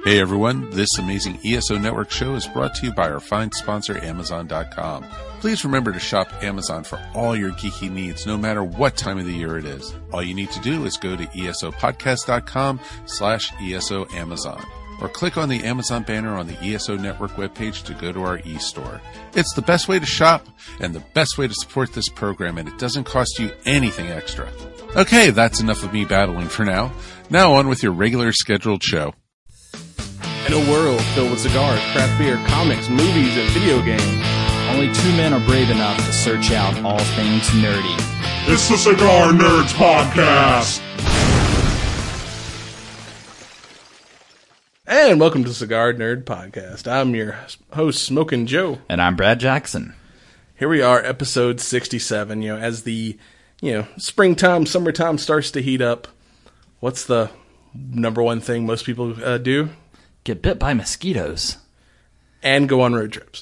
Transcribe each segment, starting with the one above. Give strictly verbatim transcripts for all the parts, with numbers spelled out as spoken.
Hey everyone, this amazing E S O Network show is brought to you by our fine sponsor, Amazon dot com. Please remember to shop Amazon for all your geeky needs, no matter what time of the year it is. All you need to do is go to esopodcast.com slash ESO Amazon, or click on the Amazon banner on the E S O Network webpage to go to our e-store. It's the best way to shop and the best way to support this program, and it doesn't cost you anything extra. Okay, that's enough of me babbling for now. Now on with your regular scheduled show. In a world filled with cigars, craft beer, comics, movies, and video games, only two men are brave enough to search out all things nerdy. It's the Cigar Nerds Podcast! And welcome to the Cigar Nerd Podcast. I'm your host, Smokin' Joe. And I'm Brad Jackson. Here we are, episode sixty-seven. You know, as the, you know, springtime, summertime starts to heat up, what's the number one thing most people uh, do? Get bit by mosquitoes. And go on road trips.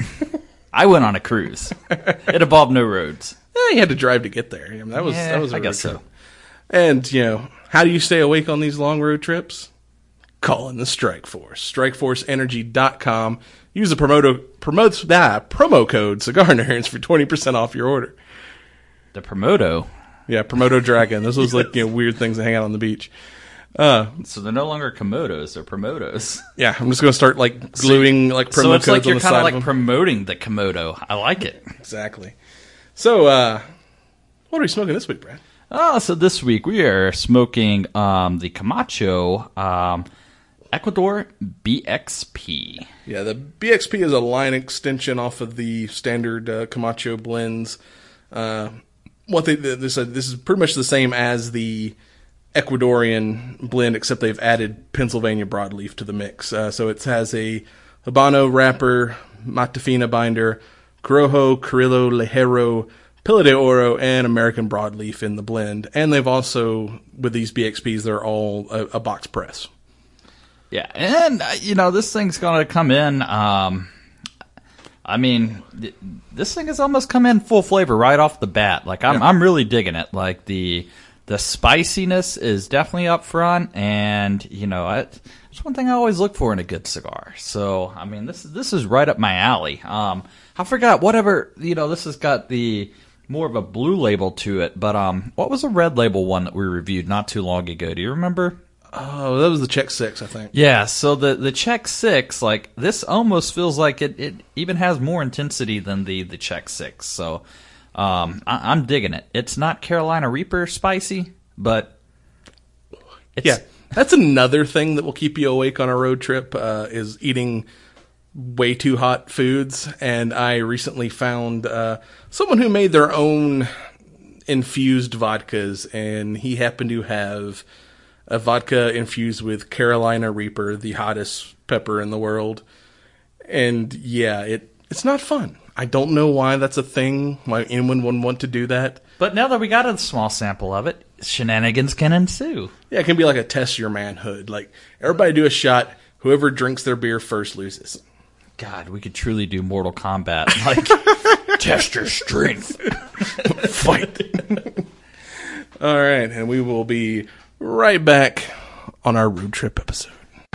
I went on a cruise. It involved no roads. Yeah, you had to drive to get there. I mean, that was yeah, that was a I road guess trip. so. And, you know, how do you stay awake on these long road trips? Call in the Strike Force. strike force energy dot com. Use the promoto, promote, ah, promo code Cigar Nerds for twenty percent off your order. The Promoto? Yeah, Promoto Dragon. This was like, you know, weird things to hang out on the beach. Uh, so they're no longer Komodos, they're Promotos. Yeah, I'm just going to start like gluing like promo so it's codes like you're on the kind side of like them. promoting the Komodo. I like it. Exactly. So, uh, what are we smoking this week, Brad? Oh, so this week we are smoking um, the Camacho um, Ecuador B X P. Yeah, the B X P is a line extension off of the standard uh, Camacho blends. Uh, what they this uh, this is pretty much the same as the Ecuadorian blend, except they've added Pennsylvania broadleaf to the mix. Uh, so it has a Habano wrapper, Matafina binder, Corojo, Carrillo, Ligero, Pila de Oro, and American broadleaf in the blend. And they've also, with these B X Ps, they're all a, a box press. Yeah, and, uh, you know, this thing's going to come in, um, I mean, th- this thing has almost come in full flavor right off the bat. Like, I'm, yeah. I'm really digging it. Like, the... The spiciness is definitely up front, and, you know, I, it's one thing I always look for in a good cigar. So, I mean, this, this is right up my alley. Um, I forgot, whatever, you know, this has got the more of a blue label to it, but um, what was the red label one that we reviewed not too long ago? Do you remember? Oh, that was the Czech six, I think. Yeah, so the, the Czech six, like, this almost feels like it, it even has more intensity than the, the Czech six, so... Um, I, I'm digging it. It's not Carolina Reaper spicy, but it's... Yeah, that's another thing that will keep you awake on a road trip, uh, is eating way too hot foods. And I recently found uh, someone who made their own infused vodkas, and he happened to have a vodka infused with Carolina Reaper, the hottest pepper in the world. And yeah, it it's not fun. I don't know why that's a thing, why anyone would want to do that. But now that we got a small sample of it, shenanigans can ensue. Yeah, it can be like a test your manhood. Like, everybody do a shot. Whoever drinks their beer first loses. God, we could truly do Mortal Kombat. Like, test your strength. Fight. All right, and we will be right back on our road trip episode.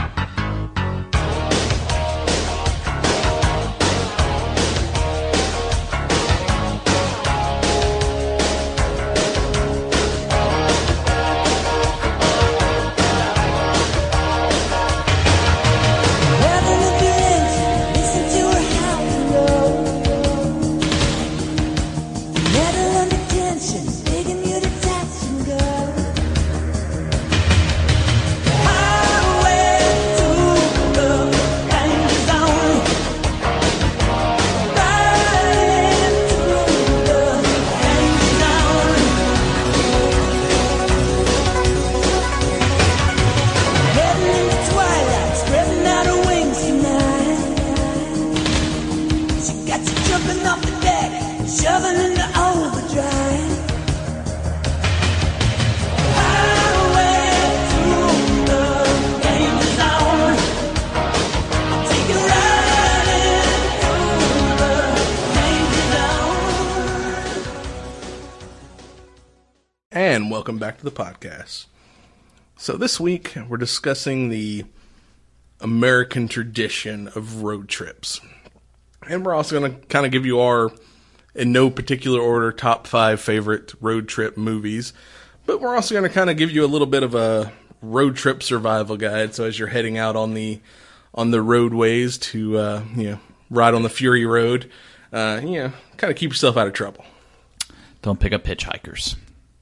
And welcome back to the podcast. So this week we're discussing the American tradition of road trips. And we're also going to kind of give you our, in no particular order, top five favorite road trip movies. But we're also going to kind of give you a little bit of a road trip survival guide. So as you're heading out on the on the roadways to uh, you know ride on the Fury Road, uh, you know, kind of keep yourself out of trouble. Don't pick up hitchhikers.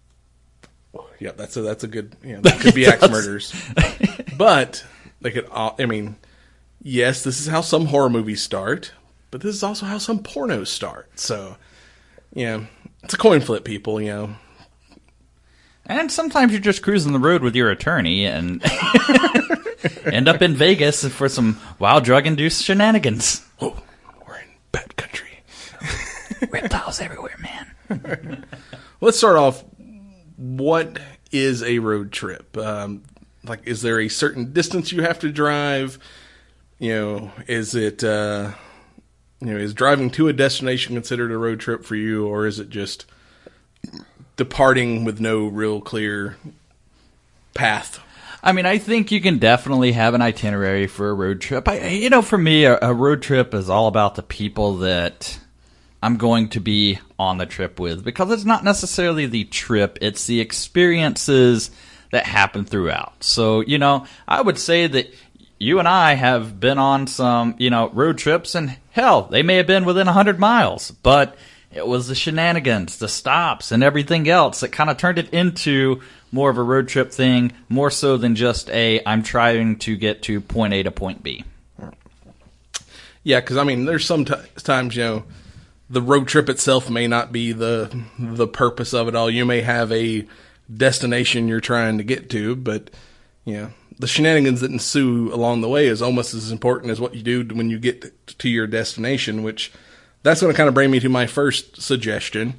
Yeah, that's a that's a good. You know, that could be axe murders, but they could. all I mean, yes, this is how some horror movies start. But this is also how some pornos start. So, you know, it's a coin flip, people, you know. And sometimes you're just cruising the road with your attorney and end up in Vegas for some wild drug-induced shenanigans. Whoa, we're in bad country. Reptiles everywhere, man. Let's start off. What is a road trip? Um, like, is there a certain distance you have to drive? You know, is it... Uh, You know, is driving to a destination considered a road trip for you, or is it just departing with no real clear path? I mean, I think you can definitely have an itinerary for a road trip. I, you know, for me, a, a road trip is all about the people that I'm going to be on the trip with, because it's not necessarily the trip, it's the experiences that happen throughout. So, you know, I would say that you and I have been on some, you know, road trips, and hell, they may have been within one hundred miles, but it was the shenanigans, the stops, and everything else that kind of turned it into more of a road trip thing, more so than just a, I'm trying to get to point A to point B. Yeah, because, I mean, there's some t- times, you know, the road trip itself may not be the the purpose of it all. You may have a destination you're trying to get to, but, you know, the shenanigans that ensue along the way is almost as important as what you do when you get to your destination, which that's going to kind of bring me to my first suggestion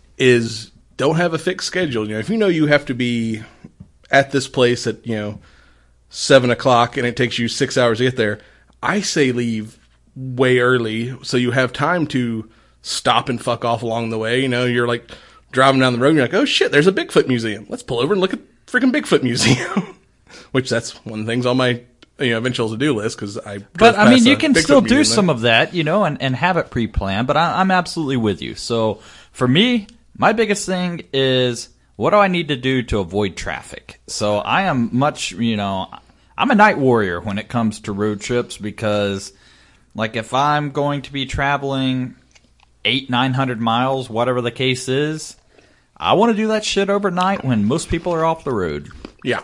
is don't have a fixed schedule. You know, if you know you have to be at this place at, you know, seven o'clock and it takes you six hours to get there, I say leave way early so you have time to stop and fuck off along the way. You know, you're like driving down the road and you're like, oh shit, there's a Bigfoot museum. Let's pull over and look at freaking Bigfoot museum. Which that's one of the things on my you know eventual to-do list, because I. But I mean, you can still do some of that, you know, and, and have it pre-planned. But I, I'm absolutely with you. So for me, my biggest thing is, what do I need to do to avoid traffic? So I am much, you know, I'm a night warrior when it comes to road trips, because, like, if I'm going to be traveling eight, nine hundred miles, whatever the case is, I want to do that shit overnight when most people are off the road. Yeah.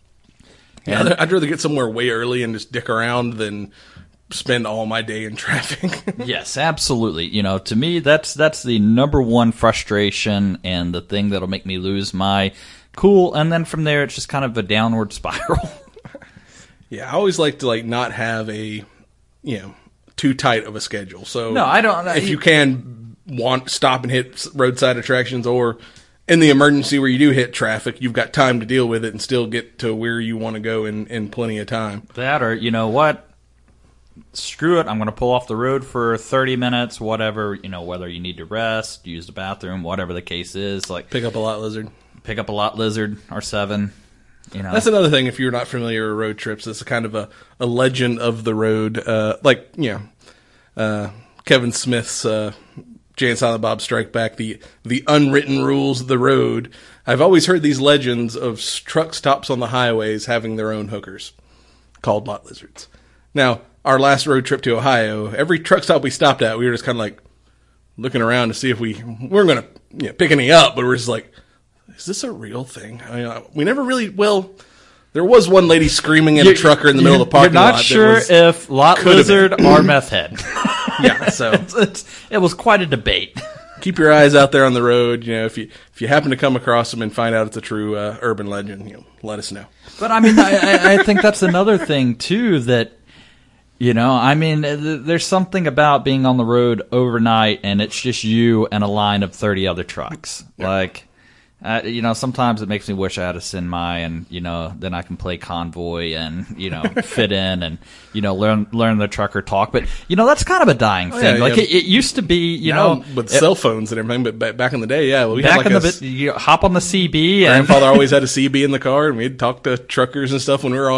Yeah, and I'd rather get somewhere way early and just dick around than spend all my day in traffic. Yes, absolutely. You know, to me, that's that's the number one frustration and the thing that'll make me lose my cool. And then from there, it's just kind of a downward spiral. Yeah, I always like to like not have a, you know, too tight of a schedule. So no, I don't. If you can want stop and hit roadside attractions, or in the emergency where you do hit traffic, you've got time to deal with it and still get to where you want to go in, in plenty of time. That, or, you know what? Screw it. I'm going to pull off the road for thirty minutes, whatever, you know, whether you need to rest, use the bathroom, whatever the case is. Like, pick up a lot lizard. Pick up a lot lizard, or seven. You know. That's another thing, if you're not familiar with road trips, it's kind of a, a legend of the road. Uh, like, you know, uh, Kevin Smith's uh, Jay and Silent Bob Strike Back, the the unwritten rules of the road. I've always heard these legends of truck stops on the highways having their own hookers called lot lizards. Now, our last road trip to Ohio, every truck stop we stopped at, we were just kind of like looking around to see if we, we weren't going to you know, pick any up, but we're just like, is this a real thing? I mean, we never really, well, there was one lady screaming at a trucker in the middle of the parking lot. You're not sure was, if lot lizard or meth head. Yeah, so it's, it's, it was quite a debate. Keep your eyes out there on the road. You know, if you if you happen to come across them and find out it's a true uh, urban legend, you know, let us know. But I mean, I, I think that's another thing too. That you know, I mean, there's something about being on the road overnight and it's just you and a line of thirty other trucks. Yeah. Like, uh, you know, sometimes it makes me wish I had a Sinmai, and you know, then I can play convoy and you know fit in and you know learn learn the trucker talk. But you know, that's kind of a dying thing. Oh, yeah, like yeah. It, it used to be, you now, know, with it, cell phones and everything. But back in the day, yeah, well, we back had like in a, the bit, you hop on the C B. Grandfather and always had a C B in the car, and we'd talk to truckers and stuff when we were on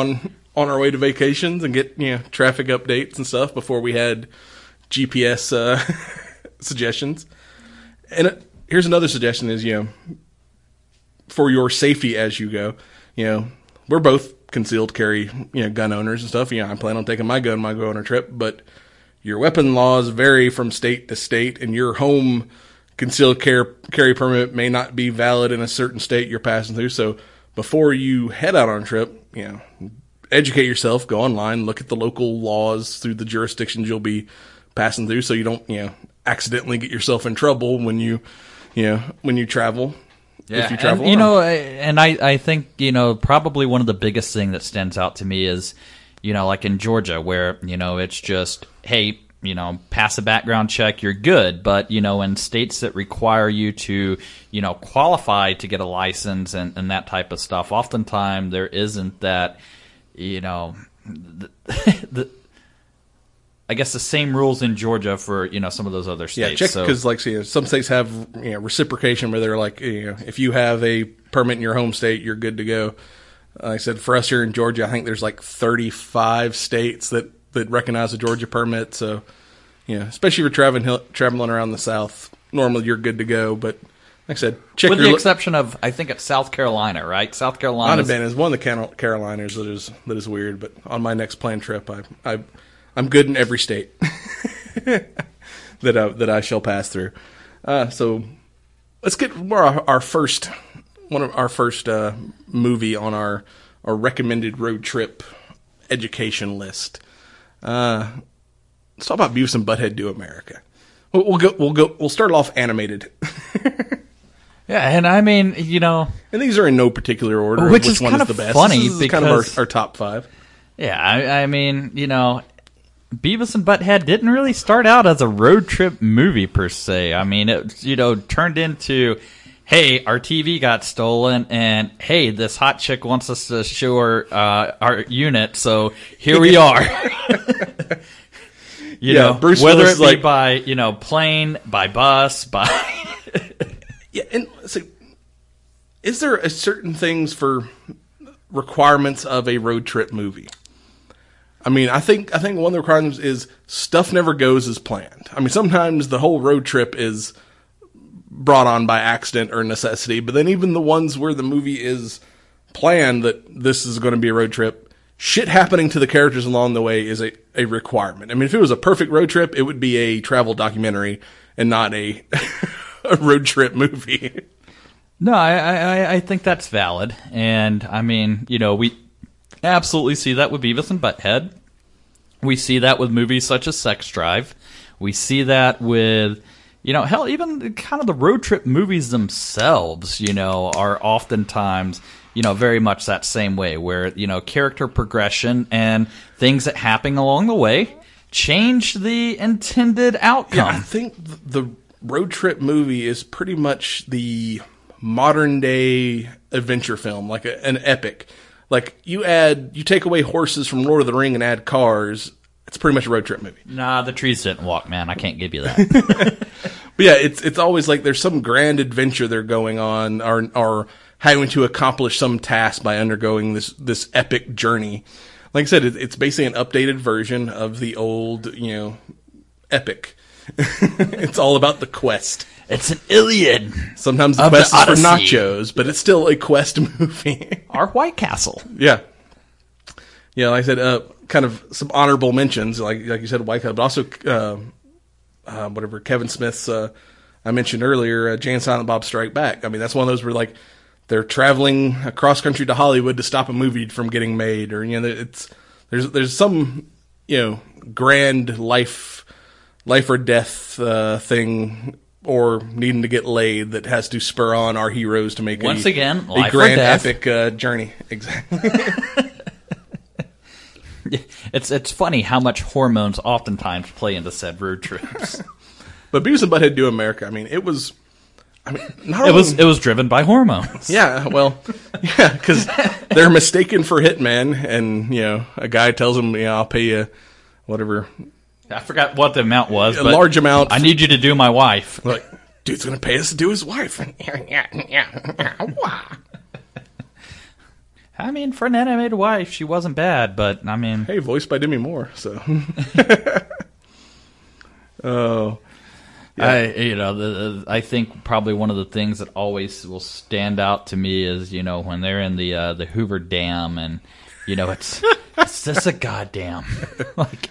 on our way to vacations and get, you know, traffic updates and stuff before we had G P S uh, suggestions. And uh, here's another suggestion is, you know, for your safety as you go, you know, we're both concealed carry, you know, gun owners and stuff. You know, I plan on taking my gun on my go on a trip, but your weapon laws vary from state to state, and your home concealed carry, carry permit may not be valid in a certain state you're passing through. So before you head out on a trip, you know, educate yourself, go online, look at the local laws through the jurisdictions you'll be passing through, so you don't, you know, accidentally get yourself in trouble when you, you know, when you travel. Yeah, if you travel, and, you know, and I, I think, you know, probably one of the biggest thing that stands out to me is, you know, like in Georgia, where, you know, it's just, hey, you know, pass a background check, you're good. But, you know, in states that require you to, you know, qualify to get a license and, and that type of stuff, oftentimes there isn't that, you know, the, the I guess the same rules in Georgia for, you know, some of those other states. Yeah, check, so, because like you know, some states have, you know, reciprocation where they're like, you know, if you have a permit in your home state, you're good to go. Like I said, for us here in Georgia, I think there's like thirty-five states that, that recognize the Georgia permit. So, you know, especially if you're traveling traveling around the South, normally you're good to go. But like I said, check with your the lo- exception of, I think it's South Carolina, right? South Carolina. Not a band is one of the Carol- Carolinas that is that is weird. But on my next planned trip, I I I'm good in every state that I, that I shall pass through. Uh, so let's get our, our first one of our first uh, movie on our our recommended road trip education list. Uh, let's talk about Beavis and Butthead Do America. We'll, we'll go. We'll go. We'll start off animated. Yeah, and I mean, you know, and these are in no particular order. Which Which is one kind is the of best? funny This is kind of because- our, our top five. yeah, I, I mean, you know, Beavis and Butthead didn't really start out as a road trip movie per se. I mean, it, you know, turned into, hey, our T V got stolen, and hey, this hot chick wants us to show her uh, our unit, so here we are. you Yeah, know, Bruce whether Willis it be like- by, you know, plane, by bus, by Yeah, and so is there a certain things for requirements of a road trip movie? I mean, I think I think one of the requirements is stuff never goes as planned. I mean, sometimes the whole road trip is brought on by accident or necessity, but then even the ones where the movie is planned that this is going to be a road trip, shit happening to the characters along the way is a, a requirement. I mean, if it was a perfect road trip, it would be a travel documentary and not a a road trip movie. No, I, I, I think that's valid. And, I mean, you know, we absolutely see that with Beavis and Butthead. We see that with movies such as Sex Drive. We see that with, you know, hell, even kind of the road trip movies themselves, you know, are oftentimes, you know, very much that same way where, you know, character progression and things that happen along the way change the intended outcome. Yeah, I think the road trip movie is pretty much the modern day adventure film, like a, an epic. Like you add, you take away horses from Lord of the Ring and add cars. It's pretty much a road trip movie. Nah, the trees didn't walk, man. I can't give you that. But yeah, it's it's always like there's some grand adventure they're going on, or or having to accomplish some task by undergoing this this epic journey. Like I said, it, it's basically an updated version of the old, you know, epic. It's all about the quest. It's an Iliad. Sometimes the Of quest the is for Odyssey. nachos, but it's still a quest movie. Our White Castle. Yeah. Yeah, like I said, uh, kind of some honorable mentions, like like you said, White Castle, but also uh, uh, whatever Kevin Smith's uh, I mentioned earlier, uh, Jay and Silent Bob Strike Back. I mean, that's one of those where like they're traveling across country to Hollywood to stop a movie from getting made, or you know, it's there's there's some you know grand life life or death uh, thing. Or needing to get laid that has to spur on our heroes to make Once a, again, a life or grand death. epic uh, journey. Exactly. It's it's funny how much hormones oftentimes play into said road trips. But Beavis and Butthead Do America, I mean, it was. I mean, not It was only- it was driven by hormones. Yeah, well, yeah, because they're mistaken for hitmen, and you know, a guy tells them, "Yeah, I'll pay you, whatever, I forgot what the amount was. a but large amount." I need you to do my wife. like, dude's gonna pay us to do his wife. I mean, for an animated wife, she wasn't bad, but I mean, hey, voiced by Demi Moore, so. Oh. Yeah. I you know the, the, I think probably one of the things that always will stand out to me is, you know, when they're in the uh, the Hoover Dam, and you know it's it's just a goddamn like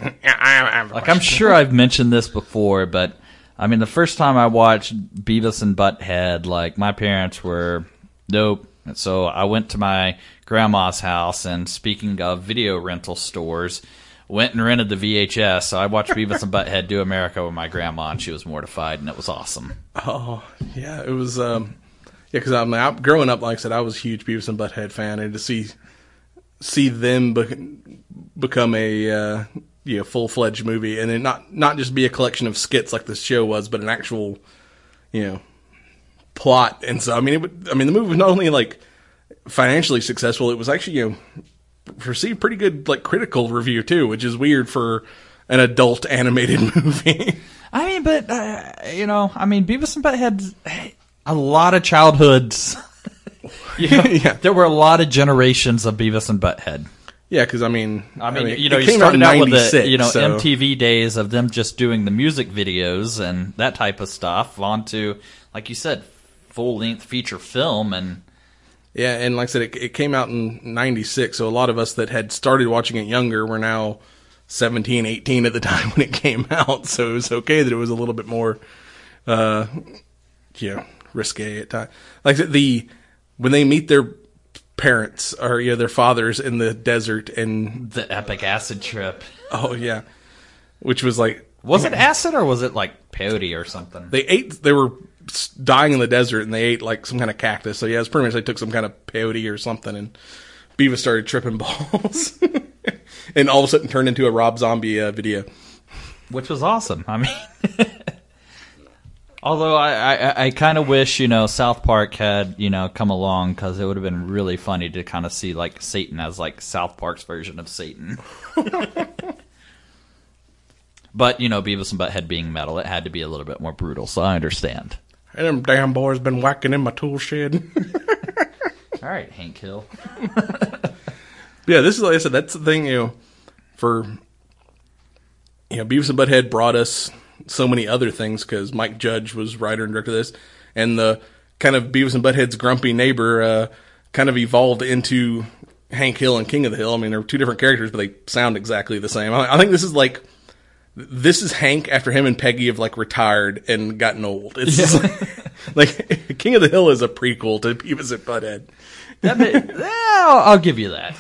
like I'm sure I've mentioned this before, but I mean the first time I watched Beavis and Butthead, like my parents were nope. So I went to my grandma's house, and speaking of video rental stores, went and rented the V H S. So I watched Beavis and Butthead Do America with my grandma, and she was mortified, and it was awesome. Oh, yeah, it was, um, yeah, because I'm, I'm growing up, like I said, I was a huge Beavis and Butthead fan, and to see see them be- become a uh, you know, full-fledged movie, and then not, not just be a collection of skits like this show was, but an actual, you know, plot. And so, I mean, it would, I mean, the movie was not only, like, financially successful, it was actually, you know, received pretty good, like, critical review too, which is weird for an adult animated movie. I mean, but uh, you know, I mean, Beavis and Butthead, a lot of childhoods. You know, yeah, there were a lot of generations of Beavis and Butthead. Yeah, because I mean, I mean, I mean you know, it you came started out, out in with the you know so. M T V days of them just doing the music videos and that type of stuff, onto, like you said, full length feature film. And yeah, and like I said, it, it came out in ninety-six, so a lot of us that had started watching it younger were now seventeen, eighteen at the time when it came out, so it was okay that it was a little bit more, uh, you know, risque at times. Like the, when they meet their parents, or, you know, their fathers in the desert, and the epic acid trip. Oh, yeah. Which was like... Was it acid, or was it like peyote or something? They ate, they were dying in the desert, and they ate like some kind of cactus. So yeah, it's pretty much they took some kind of peyote or something, and Beavis started tripping balls. And all of a sudden turned into a Rob Zombie uh, video. Which was awesome. I mean... Although I, I, I kind of wish, you know, South Park had, you know, come along, because it would have been really funny to kind of see, like, Satan as, like, South Park's version of Satan. But, you know, Beavis and Butthead being metal, it had to be a little bit more brutal, so I understand. And them damn boys been whacking in my tool shed. All right, Hank Hill. Yeah, this is, like I said, that's the thing, you know, for, you know, Beavis and Butthead brought us so many other things, because Mike Judge was writer and director of this, and the kind of Beavis and Butthead's grumpy neighbor uh, kind of evolved into Hank Hill and King of the Hill. I mean, they're two different characters, but they sound exactly the same. I, I think this is like, this is Hank after him and Peggy have like retired and gotten old. It's Yeah. just like, like King of the Hill is a prequel to Beavis and Butthead. That may, yeah, I'll, I'll give you that.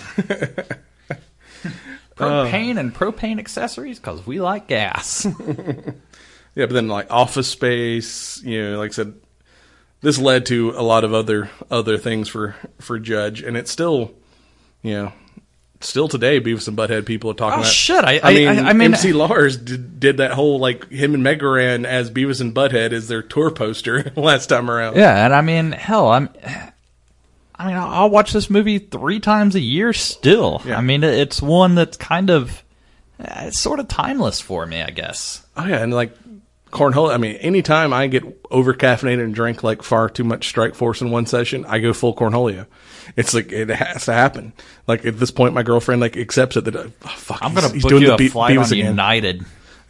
Propane and propane accessories, because we like gas. Yeah, but then like Office Space, you know, like I said, this led to a lot of other other things for, for Judge, and it's still, you know, still today, Beavis and Butthead people are talking Oh, about. shit, I- I mean, I- I mean- M C Lars did, did that whole like him and Megaran as Beavis and Butthead as their tour poster last time around. Yeah, and I mean, hell, I'm. I mean, I'll watch this movie three times a year still. Yeah. I mean, it's one that's kind of, uh, it's sort of timeless for me, I guess. Oh yeah, and like cornhole. I mean, anytime I get over caffeinated and drink like far too much Strike Force in one session, I go full cornholio. It's like it has to happen. Like at this point, my girlfriend like accepts it that uh, oh, fuck. I'm he's, gonna he's book doing you the a Be- flight Beavis on again. United.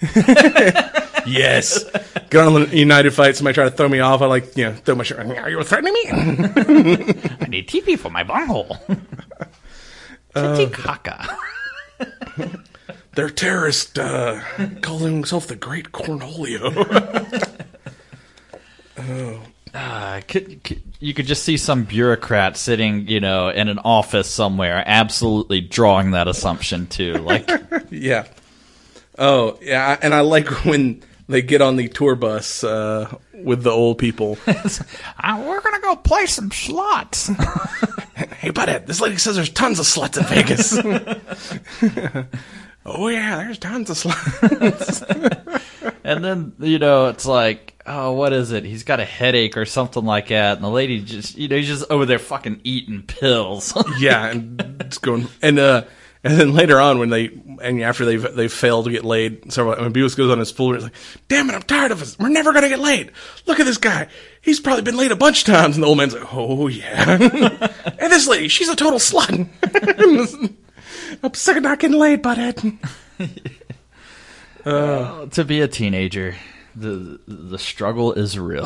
Yes. Get on the United flight. Somebody try to throw me off. I like, you know, throw my shirt. Are you threatening me? I need T P for my bunghole. Titicaca. They're terrorists, uh, calling himself the Great Cornholio. Uh, could, could, you could just see some bureaucrat sitting, you know, in an office somewhere, absolutely drawing that assumption too. Like, Yeah. Oh, yeah. And I like when they get on the tour bus uh, with the old people. "Ah, we're gonna go play some slots. Hey, Butthead, this lady says there's tons of sluts in Vegas. Oh, yeah, there's tons of sluts. And then, you know, it's like, oh, what is it? He's got a headache or something like that. And the lady just, you know, he's just over there fucking eating pills. Yeah, and it's going, and, uh, And then later on, when they and after they they failed to get laid, several when Beavis goes on his fool, he's like, "Damn it, I'm tired of us. We're never gonna get laid. Look at this guy. He's probably been laid a bunch of times." And the old man's like, "Oh yeah." And this lady, she's a total slut. I'm sick of not getting laid, butthead. Uh, to be a teenager, the the struggle is real.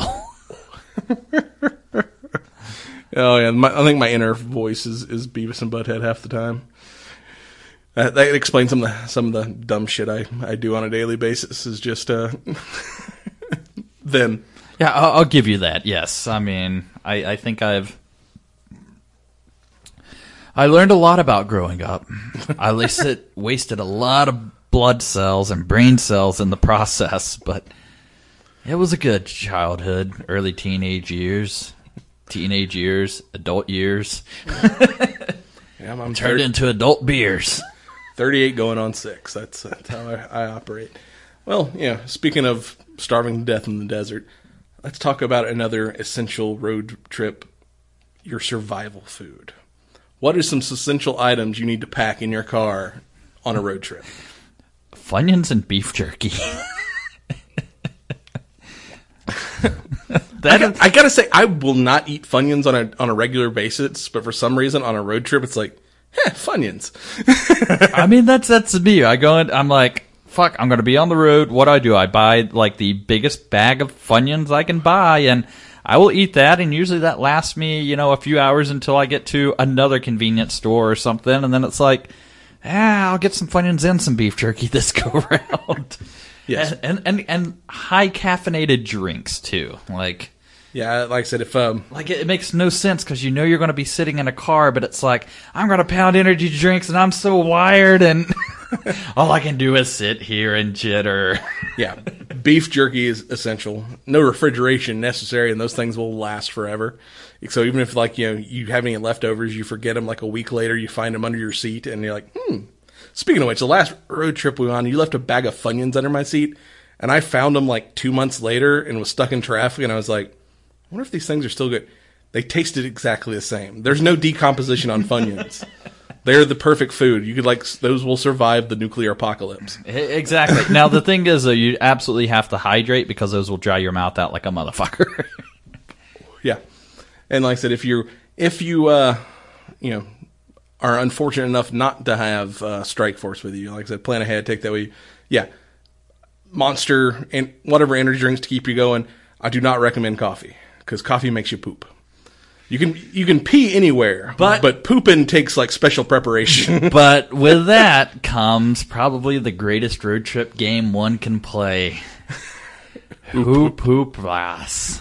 Oh yeah, my, I think my inner voice is, is Beavis and Butthead half the time. Uh, that explains some of the some of the dumb shit I, I do on a daily basis. Is just uh, them. Yeah, I'll, I'll give you that. Yes, I mean, I, I think I've I learned a lot about growing up. I wasted wasted a lot of blood cells and brain cells in the process, but it was a good childhood, early teenage years, teenage years, adult years. Yeah, I'm, I'm turned thirty, into adult beers. thirty-eight going on six. That's, that's how I, I operate. Well, yeah, speaking of starving to death in the desert, let's talk about another essential road trip, your survival food. What are some essential items you need to pack in your car on a road trip? Funyuns and beef jerky. That I, got, I gotta say, I will not eat Funyuns on a on a regular basis, but for some reason on a road trip, it's like, eh, Funyuns. I mean, that's that's me. I go in, I'm like, fuck, I'm gonna be on the road. What do I do? I buy like the biggest bag of Funyuns I can buy, and I will eat that, and usually that lasts me, you know, a few hours until I get to another convenience store or something, and then it's like, ah, I'll get some Funyuns and some beef jerky this go around. Yes. And, and, and, and high caffeinated drinks, too. Like, yeah, like I said, if, um, like it, it makes no sense because you know you're going to be sitting in a car, but it's like, I'm going to pound energy drinks and I'm so wired and all I can do is sit here and jitter. Yeah. Beef jerky is essential. No refrigeration necessary, and those things will last forever. So even if, like, you know, you have any leftovers, you forget them like a week later, you find them under your seat, and you're like, hmm. Speaking of which, the last road trip we went on, you left a bag of Funyuns under my seat, and I found them like two months later and was stuck in traffic, and I was like, I wonder if these things are still good. They tasted exactly the same. There's no decomposition on Funyuns. They're the perfect food. You could like those will survive the nuclear apocalypse. Exactly. Now the thing is, though, you absolutely have to hydrate because those will dry your mouth out like a motherfucker. Yeah, and like I said, if you if you uh, you know are unfortunate enough not to have uh, Strike Force with you, like I said, plan ahead, take that with you. Yeah, Monster and whatever energy drinks to keep you going. I do not recommend coffee because coffee makes you poop. You can you can pee anywhere, but but pooping takes like special preparation. But with that comes probably the greatest road trip game one can play. Hoop hoop glass.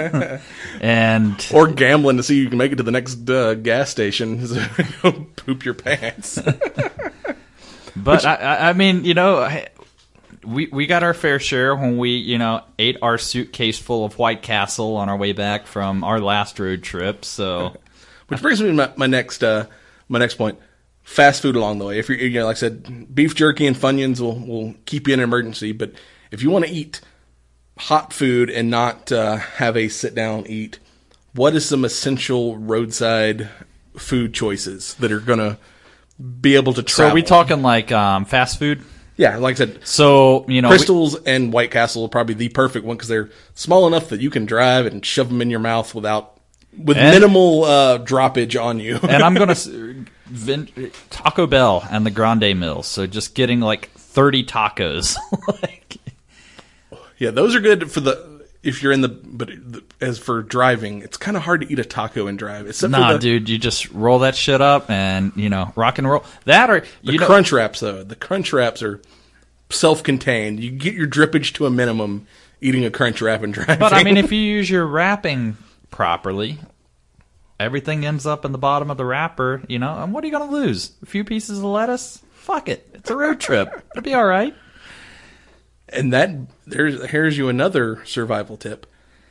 And or gambling to see if you can make it to the next uh, gas station. Poop your pants. But Which, I, I mean, you know, we we got our fair share when we, you know, ate our suitcase full of White Castle on our way back from our last road trip. So, which brings me to my, my next uh, my next point: fast food along the way. If you're, you know, like I said, beef jerky and Funyuns will will keep you in an emergency. But if you want to eat hot food and not uh, have a sit down eat, what is some essential roadside food choices that are gonna be able to travel? So are we talking like um, fast food? Yeah, like I said, so you know, Crystals we, and White Castle are probably the perfect one because they're small enough that you can drive and shove them in your mouth without with and, minimal uh, droppage on you. And I'm gonna vin, Taco Bell and the Grande Meals. So just getting like thirty tacos. Like, yeah, those are good for the if you're in the. But the, as for driving, it's kind of hard to eat a taco and drive. Except nah, for the, dude, you just roll that shit up and you know rock and roll. That or the you crunch know, wraps though. The crunch wraps are self-contained. You get your drippage to a minimum eating a crunch wrap and driving. But I mean, if you use your wrapping properly, everything ends up in the bottom of the wrapper. You know, and what are you gonna lose? A few pieces of lettuce? Fuck it, it's a road trip. It'll be all right. And that there's here's you another survival tip.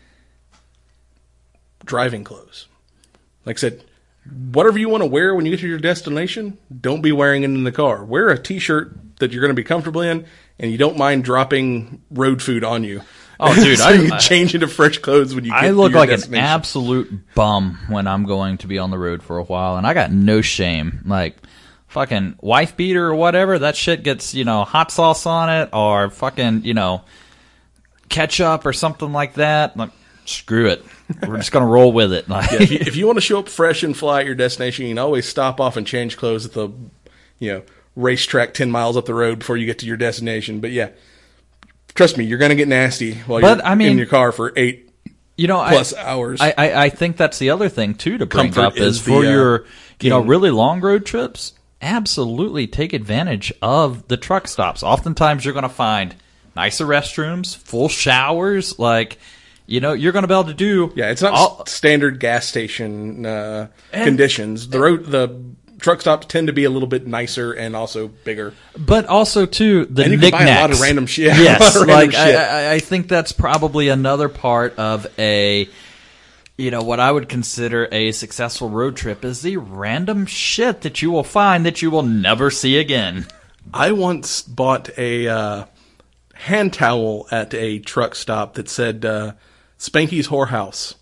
Driving clothes. Like I said, whatever you want to wear when you get to your destination, don't be wearing it in the car. Wear a t-shirt that you're going to be comfortable in, and you don't mind dropping road food on you. Oh, dude, so I you change into fresh clothes when you get I look to your like an absolute bum when I'm going to be on the road for a while, and I got no shame. Like, fucking wife beater or whatever, that shit gets, you know, hot sauce on it or fucking, you know, ketchup or something like that. Like, screw it. We're just going to roll with it. Yeah, if, you, if you want to show up fresh and fly at your destination, you can always stop off and change clothes at the, you know, racetrack ten miles up the road before you get to your destination. But yeah, trust me, you're going to get nasty while but, you're I mean, in your car for eight you know, plus I, hours. I, I, I think that's the other thing, too, to bring Comfort up is, is for the, uh, your, you know, king. really long road trips, absolutely take advantage of the truck stops. Oftentimes you're going to find nicer restrooms, full showers, like, you know, you're going to be able to do... Yeah, it's not all, s- standard gas station uh, conditions. The road, the truck stops tend to be a little bit nicer and also bigger. But also, too, the and you knickknacks. can buy a lot of random shit. Yes, random like, shit. I, I, I think that's probably another part of a... You know, what I would consider a successful road trip is the random shit that you will find that you will never see again. I once bought a uh, hand towel at a truck stop that said uh, Spanky's Whorehouse.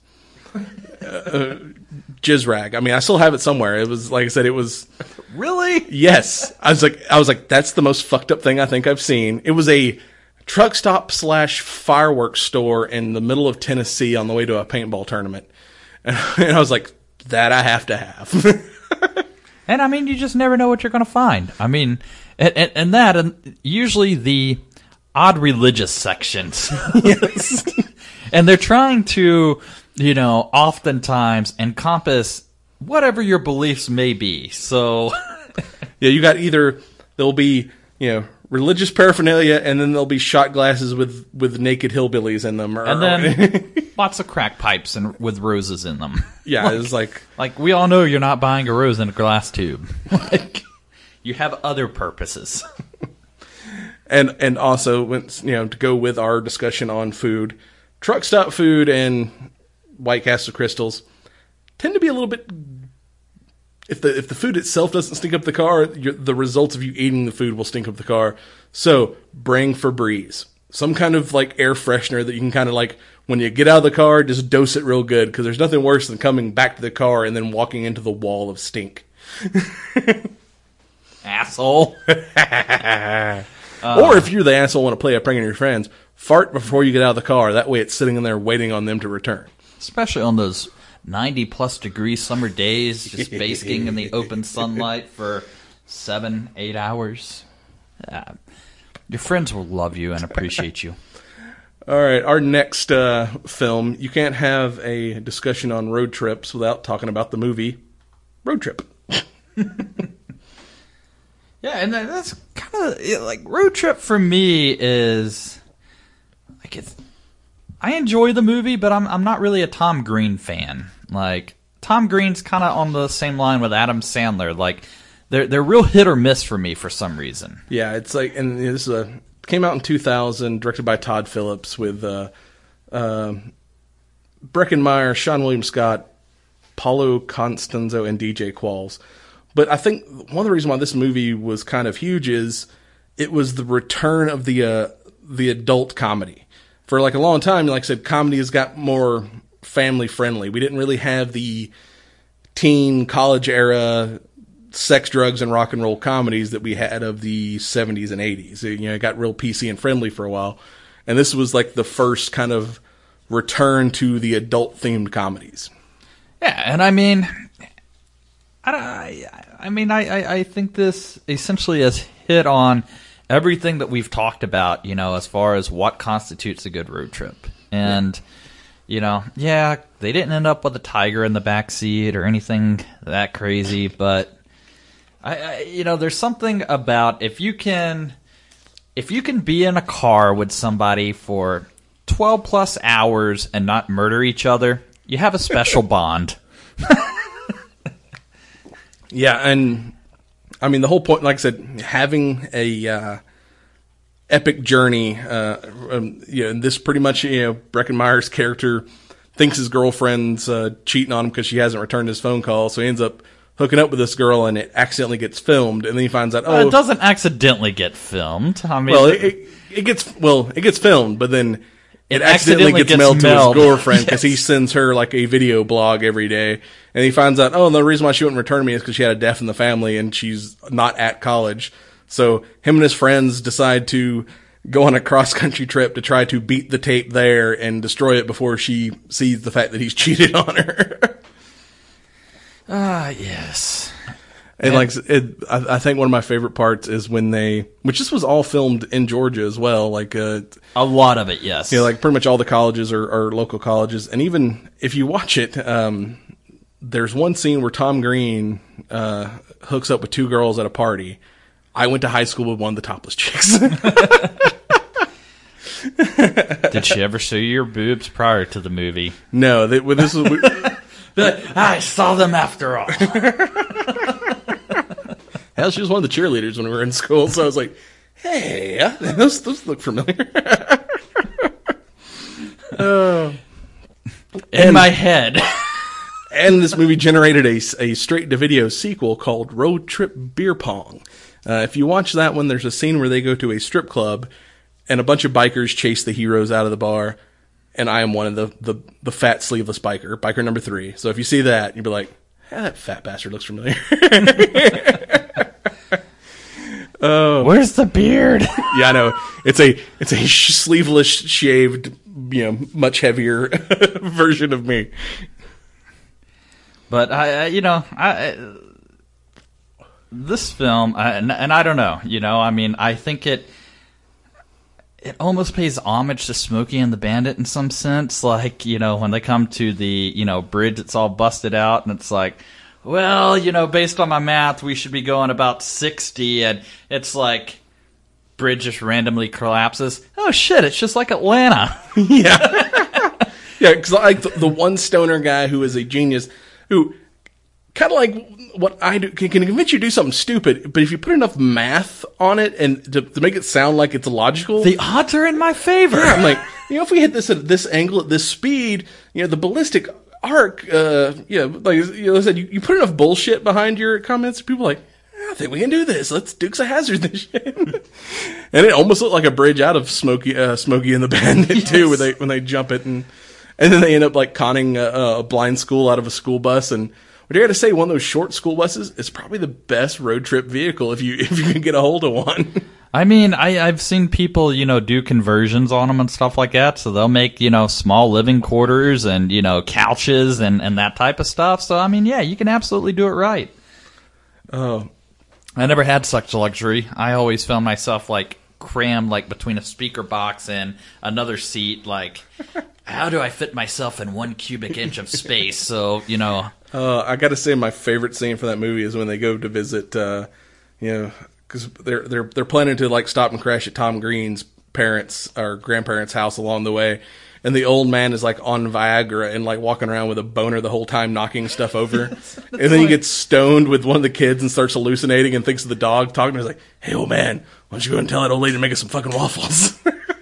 uh, jizz rag. I mean, I still have it somewhere. It was, like I said, it was... Really? Yes. I was like, I was like, that's the most fucked up thing I think I've seen. It was a truck stop slash fireworks store in the middle of Tennessee on the way to a paintball tournament. And, and I was like, that I have to have. And I mean, you just never know what you're going to find. I mean, and, and, and that, and usually the odd religious sections. Yes. And they're trying to, you know, oftentimes encompass whatever your beliefs may be. So, yeah, you got either, there'll be, you know, religious paraphernalia, and then there'll be shot glasses with, with naked hillbillies in them. Or, and then lots of crack pipes and with roses in them. Yeah, like, it's like... Like, we all know you're not buying a rose in a glass tube. Like, you have other purposes. And and also, you know, to go with our discussion on food, truck stop food and White Castle crystals tend to be a little bit... If the if the food itself doesn't stink up the car, you're, the results of you eating the food will stink up the car. So bring Febreze, some kind of like air freshener that you can kind of like when you get out of the car, just dose it real good, because there's nothing worse than coming back to the car and then walking into the wall of stink. Asshole. uh, or if you're the asshole want to play a prank on your friends, fart before you get out of the car. That way, it's sitting in there waiting on them to return. Especially on those ninety plus degree summer days, just basking in the open sunlight for seven, eight hours. Uh, your friends will love you and appreciate you. All right, our next uh, film. You can't have a discussion on road trips without talking about the movie Road Trip. Yeah, and that's kind of like Road Trip for me is like it's. I enjoy the movie, but I'm I'm not really a Tom Green fan. Like, Tom Green's kind of on the same line with Adam Sandler. Like, they're they're real hit or miss for me for some reason. Yeah, it's like, and this is a came out in two thousand, directed by Todd Phillips, with uh, uh, Breckenmeyer, Sean William Scott, Paulo Constanzo, and D J Qualls. But I think one of the reasons why this movie was kind of huge is it was the return of the uh, the adult comedy. For like a long time, like I said, comedy has got more family friendly. We didn't really have the teen college era sex, drugs, and rock and roll comedies that we had of the seventies and eighties. You know, it got real P C and friendly for a while. And this was like the first kind of return to the adult themed comedies. Yeah, and I mean, I, don't, I, I mean, I, I, I think this essentially has hit on everything that we've talked about, you know, as far as what constitutes a good road trip. And, yeah. you know, yeah, they didn't end up with a tiger in the back seat or anything that crazy, but I, I you know, there's something about if you can if you can be in a car with somebody for twelve plus hours and not murder each other, you have a special bond. Yeah, and I mean, the whole point, like I said, having a uh, epic journey. Uh, um, you know, and this pretty much, you know, Breckenmeyer's character thinks his girlfriend's uh, cheating on him because she hasn't returned his phone call, so he ends up hooking up with this girl, and it accidentally gets filmed, and then he finds out, oh, well, it doesn't accidentally get filmed. I mean, well, it, it, it gets well, it gets filmed, but then it, it accidentally, accidentally gets, gets mailed, mailed to his girlfriend because yes. he sends her like a video blog every day, and he finds out, oh, the reason why she wouldn't return me is because she had a death in the family and she's not at college. So him and his friends decide to go on a cross-country trip to try to beat the tape there and destroy it before she sees the fact that he's cheated on her. Ah, uh, yes. And, and like, it, I, I think one of my favorite parts is when they, which this was all filmed in Georgia as well, like, uh, a lot of it, yes. You know, like pretty much all the colleges are, are local colleges. And even if you watch it, um, there's one scene where Tom Green, uh, hooks up with two girls at a party. I went to high school with one of the topless chicks. Did she ever show you your boobs prior to the movie? No, they, well, this was. We, but I saw them after all. Hell, she was one of the cheerleaders when we were in school, so I was like, "Hey, those those look familiar." uh, in and, my head. And this movie generated a a straight to video sequel called Road Trip Beer Pong. Uh, if you watch that one, there's a scene where they go to a strip club, and a bunch of bikers chase the heroes out of the bar. And I am one of the, the, the fat sleeveless biker, biker number three. So if you see that, you'll be like, eh, that fat bastard looks familiar. Oh, where's the beard? Yeah, I know. It's a it's a sleeveless, shaved, you know, much heavier version of me. But I, you know, I this film, I, and, and I don't know, you know, I mean, I think it. It almost pays homage to Smokey and the Bandit in some sense. Like, you know, when they come to the, you know, bridge, it's all busted out, and it's like, well, you know, based on my math, we should be going about sixty, and it's like, bridge just randomly collapses. Oh, shit, it's just like Atlanta. Yeah. Yeah, because like the, the one stoner guy who is a genius, who kind of like what I do, can, can convince you to do something stupid, but if you put enough math on it and to, to make it sound like it's logical, the odds are in my favor. Yeah, I'm like, you know, if we hit this at this angle, at this speed, you know, the ballistic arc, uh, yeah, like you know, I said, you, you put enough bullshit behind your comments, people are like, I think we can do this. Let's Dukes of Hazzard this shit. And it almost looked like a bridge out of Smokey, uh, Smokey and the Bandit yes. too, when they when they jump it and and then they end up like conning a, a blind school out of a school bus. And what I got to say, one of those short school buses is probably the best road trip vehicle if you if you can get a hold of one. I mean, I, I've seen people, you know, do conversions on them and stuff like that. So they'll make, you know, small living quarters and, you know, couches and, and that type of stuff. So, I mean, yeah, you can absolutely do it right. Oh, I never had such a luxury. I always found myself, like, crammed, like, between a speaker box and another seat. Like, how do I fit myself in one cubic inch of space? So, you know. Uh, I got to say my favorite scene for that movie is when they go to visit, uh, you know, because they're, they're, they're planning to, like, stop and crash at Tom Green's parents' or grandparents' house along the way. And the old man is, like, on Viagra and, like, walking around with a boner the whole time, knocking stuff over. yes, and then he gets stoned with one of the kids and starts hallucinating and thinks of the dog talking to him. He's like, hey, old man, why don't you go and tell that old lady to make us some fucking waffles?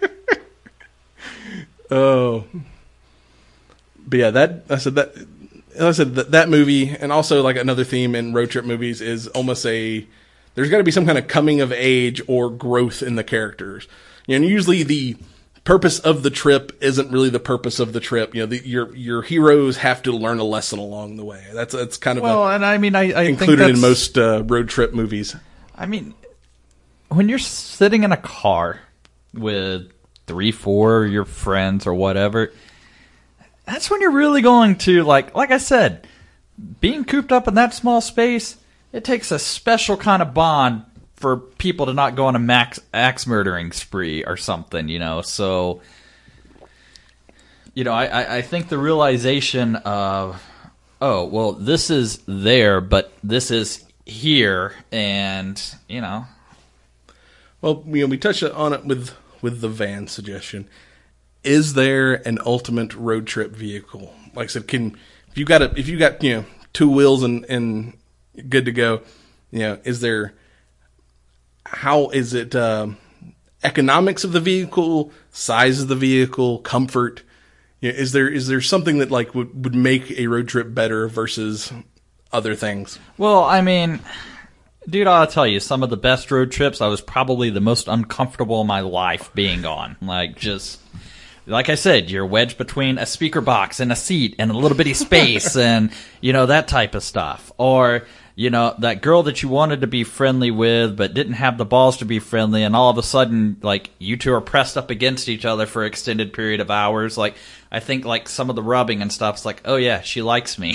Oh. But, yeah, that, I said that, as I said, that, that movie, and also, like, another theme in road trip movies is almost a, there's got to be some kind of coming of age or growth in the characters. You know, and usually the purpose of the trip isn't really the purpose of the trip. You know, the, your your heroes have to learn a lesson along the way. That's that's kind of well, a, and I mean, I, I included think in most uh, road trip movies. I mean, when you're sitting in a car with three, four of your friends or whatever, that's when you're really going to like, like I said, being cooped up in that small space. It takes a special kind of bond for people to not go on a max axe murdering spree or something, you know. So, you know, I, I think the realization of, oh, well, this is there, but this is here, and, you know. Well, you know, we touched on it with, with the van suggestion. Is there an ultimate road trip vehicle? Like I said, can if you got a, if you got, you know, two wheels and, and good to go, you know, is there... How is it, um, economics of the vehicle, size of the vehicle, comfort? You know, is there is there something that like would, would make a road trip better versus other things? Well, I mean, dude, I'll tell you, some of the best road trips, I was probably the most uncomfortable in my life being on. Like, just, like I said, you're wedged between a speaker box and a seat and a little bitty space and, you know, that type of stuff. Or, you know, that girl that you wanted to be friendly with but didn't have the balls to be friendly, and all of a sudden, like, you two are pressed up against each other for an extended period of hours. Like, I think, like, some of the rubbing and stuff's like, oh, yeah, she likes me.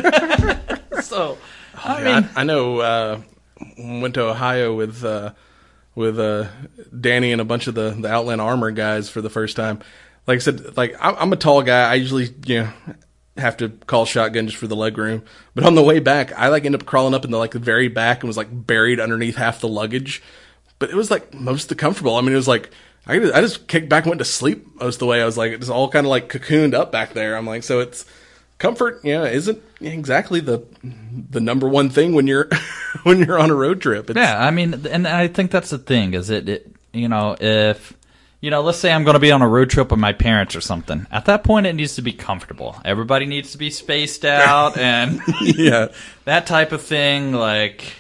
So, I mean... I, I know, uh, went to Ohio with... Uh, with uh, Danny and a bunch of the, the Outland Armor guys for the first time. Like I said, like I'm, I'm a tall guy. I usually, you know, have to call shotgun just for the leg room. But on the way back, I like ended up crawling up in the like the very back and was like buried underneath half the luggage. But it was like most comfortable. I mean, it was like I just, I just kicked back and went to sleep most of the way. I was like, it's all kind of like cocooned up back there. I'm like, so it's comfort, you know, isn't exactly the the number one thing when you're when you're on a road trip. It's, yeah, I mean, and I think that's the thing is it, it you know, if you know, let's say I'm going to be on a road trip with my parents or something. At that point, it needs to be comfortable. Everybody needs to be spaced out and yeah, that type of thing. Like,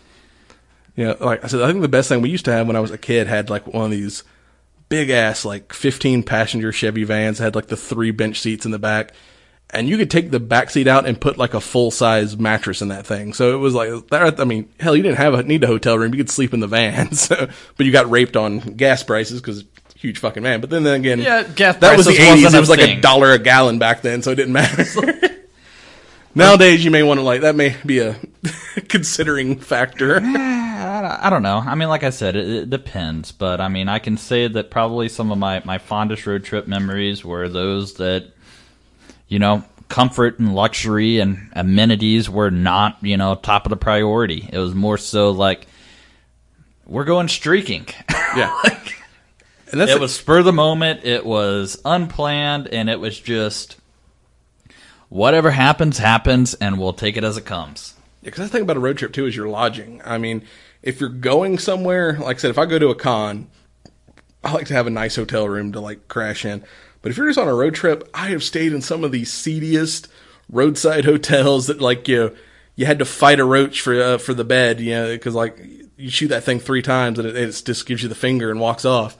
yeah, like I said, I think the best thing we used to have when I was a kid had like one of these big ass like fifteen passenger Chevy vans that had like the three bench seats in the back. And you could take the back seat out and put like a full size mattress in that thing. So it was like that. I mean, hell, you didn't have a, need a hotel room. You could sleep in the van. So, but you got raped on gas prices because it's a huge fucking van. But then, then again, yeah, gas that was the eighties. It was like thing. a dollar a gallon back then, so it didn't matter. Nowadays, you may want to like that may be a considering factor. I don't know. I mean, like I said, it, it depends. But I mean, I can say that probably some of my my fondest road trip memories were those that, you know, comfort and luxury and amenities were not, you know, top of the priority. It was more so like, we're going streaking. Yeah. Like, and that's it a- was spur of the moment. It was unplanned, and it was just whatever happens, happens, and we'll take it as it comes. Yeah, because I think about a road trip, too, is your lodging. I mean, if you're going somewhere, like I said, if I go to a con, I like to have a nice hotel room to, like, crash in. But if you're just on a road trip, I have stayed in some of the seediest roadside hotels that, like, you know, you had to fight a roach for uh, for the bed, you know, because, like, you shoot that thing three times and it, it just gives you the finger and walks off.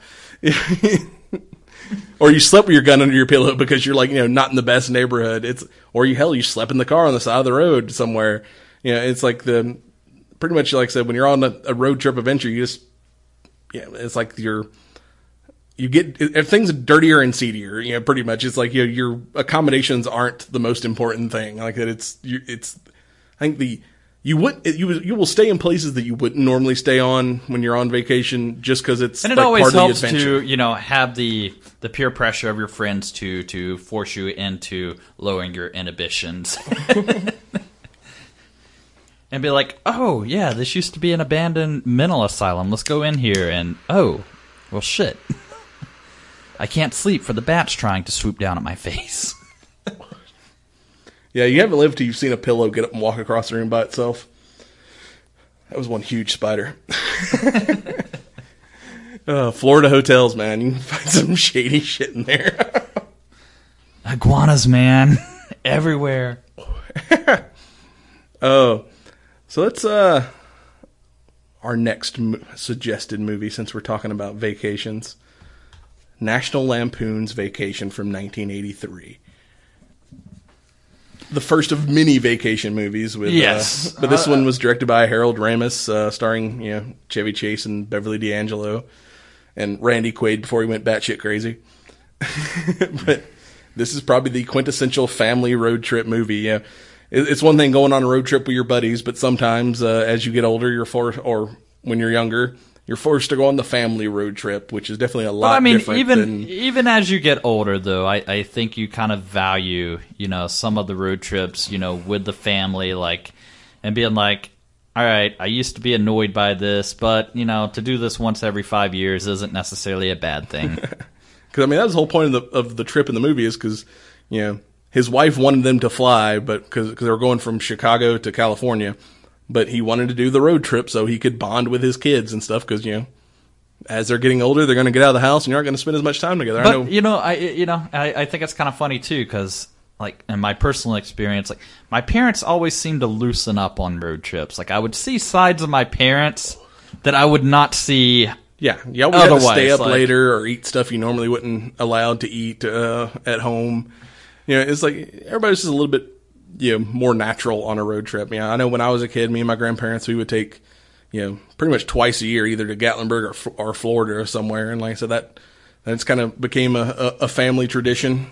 Or you slept with your gun under your pillow because you're, like, you know, not in the best neighborhood. It's Or, you hell, you slept in the car on the side of the road somewhere. You know, it's like the, pretty much, like I said, when you're on a, a road trip adventure, you just, yeah, it's like you're, You get if things are dirtier and seedier, you know. Pretty much, it's like, you know, your accommodations aren't the most important thing. Like that, it's you, it's. I think the you would you you will stay in places that you wouldn't normally stay on when you're on vacation, just because it's and it like always part helps of the adventure. to, you know, have the the peer pressure of your friends to to force you into lowering your inhibitions. And be like, oh yeah, this used to be an abandoned mental asylum. Let's go in here and oh, well shit. I can't sleep for the bats trying to swoop down at my face. Yeah, you haven't lived till you've seen a pillow get up and walk across the room by itself. That was one huge spider. uh, Florida hotels, man. You can find some shady shit in there. Iguanas, man. Everywhere. Oh. So let's, uh, our next mo- suggested movie, since we're talking about vacations. National Lampoon's Vacation from nineteen eighty-three. The first of many vacation movies. With, yes. Uh, but this uh, one was directed by Harold Ramis, uh, starring, you know, Chevy Chase and Beverly D'Angelo, and Randy Quaid before he went batshit crazy. But this is probably the quintessential family road trip movie. Yeah, it, it's one thing going on a road trip with your buddies, but sometimes uh, as you get older, you're for or when you're younger, you're forced to go on the family road trip, which is definitely a lot well, I mean, different even than... even as you get older, though, I, I think you kind of value, you know, some of the road trips, you know, with the family, like, and being like, all right, I used to be annoyed by this, but, you know, to do this once every five years isn't necessarily a bad thing. Because, I mean, that was the whole point of the, of the trip in the movie is because, you know, his wife wanted them to fly, but because they were going from Chicago to California. But he wanted to do the road trip so he could bond with his kids and stuff because, you know, as they're getting older, they're going to get out of the house and you aren't going to spend as much time together. But, I know. you know, I you know, I, I think it's kind of funny, too, because, like, in my personal experience, like, my parents always seemed to loosen up on road trips. Like, I would see sides of my parents that I would not see Yeah, Yeah, you always had to stay up Otherwise, like- later or eat stuff you normally wouldn't allowed to eat uh, at home. You know, it's like everybody's just a little bit, you know, more natural on a road trip. You know, I know when I was a kid, me and my grandparents, we would take, you know, pretty much twice a year, either to Gatlinburg or, or Florida or somewhere. And like I said, that that's kind of became a, a, a family tradition.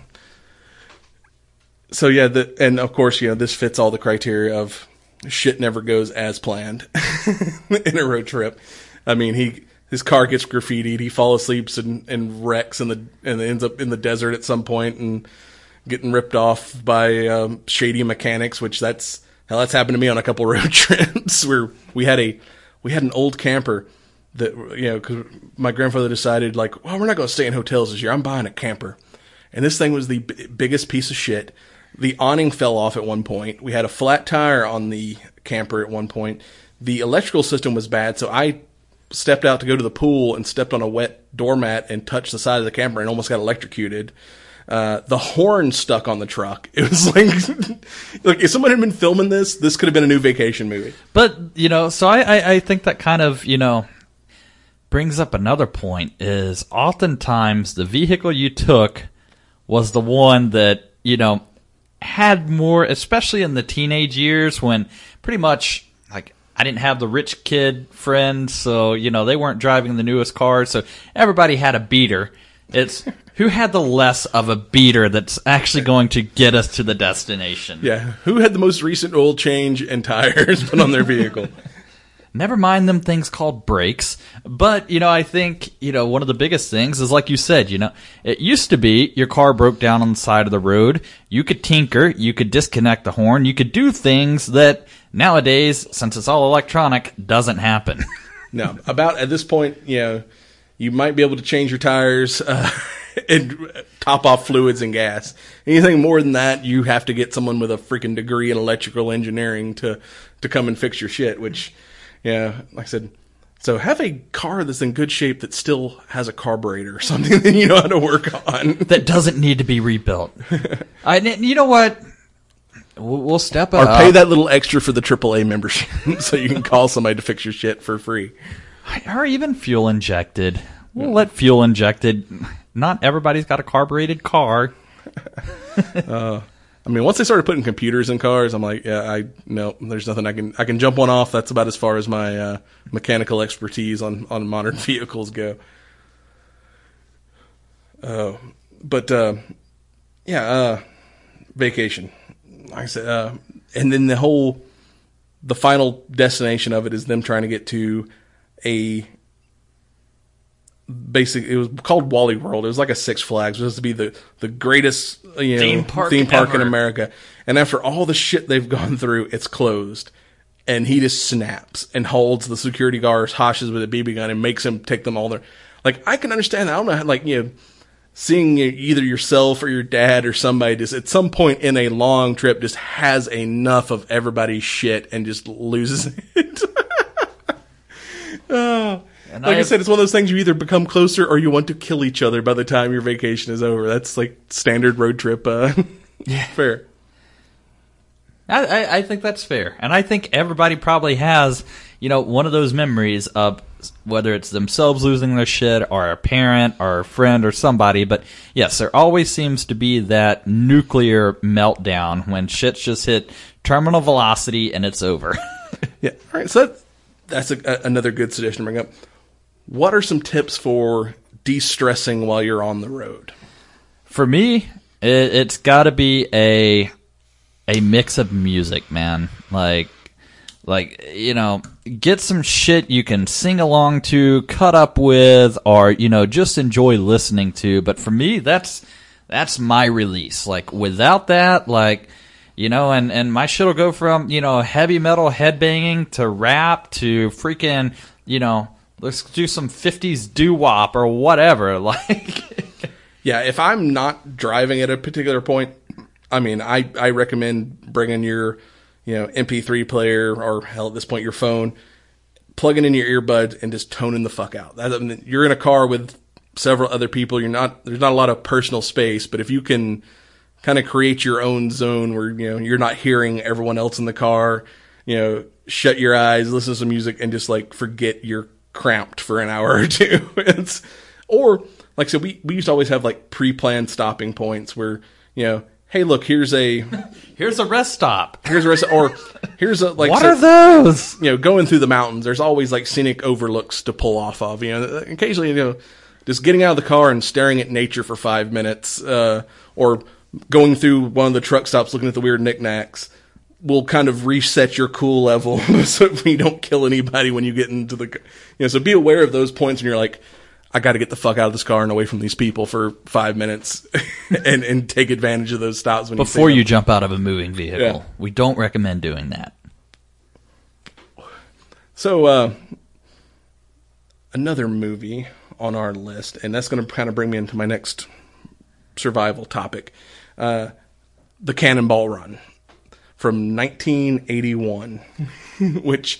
So yeah, the, and of course, you know, this fits all the criteria of shit never goes as planned in a road trip. I mean, he his car gets graffitied, he falls asleep and, and wrecks in the and ends up in the desert at some point and getting ripped off by um, shady mechanics. Which that's hell, that's happened to me on a couple road trips where we had a we had an old camper that, you know, because my grandfather decided, like, well, we're not going to stay in hotels this year. I'm buying a camper, and this thing was the b- biggest piece of shit. The awning fell off at one point. We had a flat tire on the camper at one point. The electrical system was bad, so I stepped out to go to the pool and stepped on a wet doormat and touched the side of the camper and almost got electrocuted. Uh, the horn stuck on the truck. It was like, look, if someone had been filming this, this could have been a new vacation movie. But, you know, so I, I, I think that kind of, you know, brings up another point is oftentimes the vehicle you took was the one that, you know, had more, especially in the teenage years when pretty much, like, I didn't have the rich kid friends, so, you know, they weren't driving the newest cars, so everybody had a beater. It's who had the less of a beater that's actually going to get us to the destination. Yeah, who had the most recent oil change and tires put on their vehicle? Never mind them things called brakes. But, you know, I think, you know, one of the biggest things is, like you said, you know, it used to be your car broke down on the side of the road. You could tinker. You could disconnect the horn. You could do things that nowadays, since it's all electronic, doesn't happen. No, about at this point, you know, you might be able to change your tires uh, and top off fluids and gas. Anything more than that, you have to get someone with a freaking degree in electrical engineering to, to come and fix your shit, which... Yeah, like I said, so have a car that's in good shape that still has a carburetor or something that you know how to work on. That doesn't need to be rebuilt. I, you know what? We'll, we'll step it Or up. pay that little extra for the triple A membership so you can call somebody to fix your shit for free. Or even fuel injected. We'll let fuel injected. Not everybody's got a carbureted car. uh, I mean, once they started putting computers in cars, I'm like, yeah, I no, there's nothing I can I can jump one off. That's about as far as my uh, mechanical expertise on, on modern vehicles go. Uh, but uh, yeah, uh, vacation. Like I said, uh, and then the whole the final destination of it is them trying to get to a basic. It was called Wally World. It was like a Six Flags. It was supposed to be the the greatest, you know, theme park, theme park in ever. America. And after all the shit they've gone through, it's closed. And he just snaps and holds the security guards hostage with a B B gun and makes them take them all their. Like, I can understand that. I don't know how, like, you know, seeing either yourself or your dad or somebody just at some point in a long trip just has enough of everybody's shit and just loses it. Oh. And Like I, I said, it's one of those things you either become closer or you want to kill each other by the time your vacation is over. That's like standard road trip uh, Yeah. fare. I, I, I think that's fair. And I think everybody probably has, you know, one of those memories of whether it's themselves losing their shit or a parent or a friend or somebody. But yes, there always seems to be that nuclear meltdown when shit's just hit terminal velocity and it's over. Yeah. All right. So that, that's a, a, another good suggestion to bring up. What are some tips for de-stressing while you're on the road? For me, it, it's got to be a a mix of music, man. Like, like you know, get some shit you can sing along to, cut up with, or you know, just enjoy listening to. But for me, that's that's my release. Like, without that, like, you know, and and my shit'll go from, you know, heavy metal headbanging to rap to freaking, you know. Let's do some fifties doo-wop or whatever. Like, Yeah, if I'm not driving at a particular point, I mean, I, I recommend bringing your, you know, M P three player or hell at this point your phone, plugging in your earbuds and just toning the fuck out. That, I mean, you're in a car with several other people. You're not there's not a lot of personal space, but if you can kind of create your own zone where, you know, you're not hearing everyone else in the car, you know, shut your eyes, listen to some music, and just like forget your cramped for an hour or two. It's, or, like I said, we, we used to always have, like, pre-planned stopping points where, you know, hey, look, here's a... Here's a rest stop. Here's a rest... Or here's a... like. What so, are those? You know, going through the mountains, there's always, like, scenic overlooks to pull off of. You know, occasionally, you know, just getting out of the car and staring at nature for five minutes, uh, or going through one of the truck stops looking at the weird knickknacks will kind of reset your cool level so you don't kill anybody when you get into the... You know, so be aware of those points when you're like, I got to get the fuck out of this car and away from these people for five minutes and, and take advantage of those stops when Before you, you jump out of a moving vehicle. Yeah. We don't recommend doing that. So, uh, another movie on our list, and that's going to kind of bring me into my next survival topic, uh, The Cannonball Run from nineteen eighty-one, which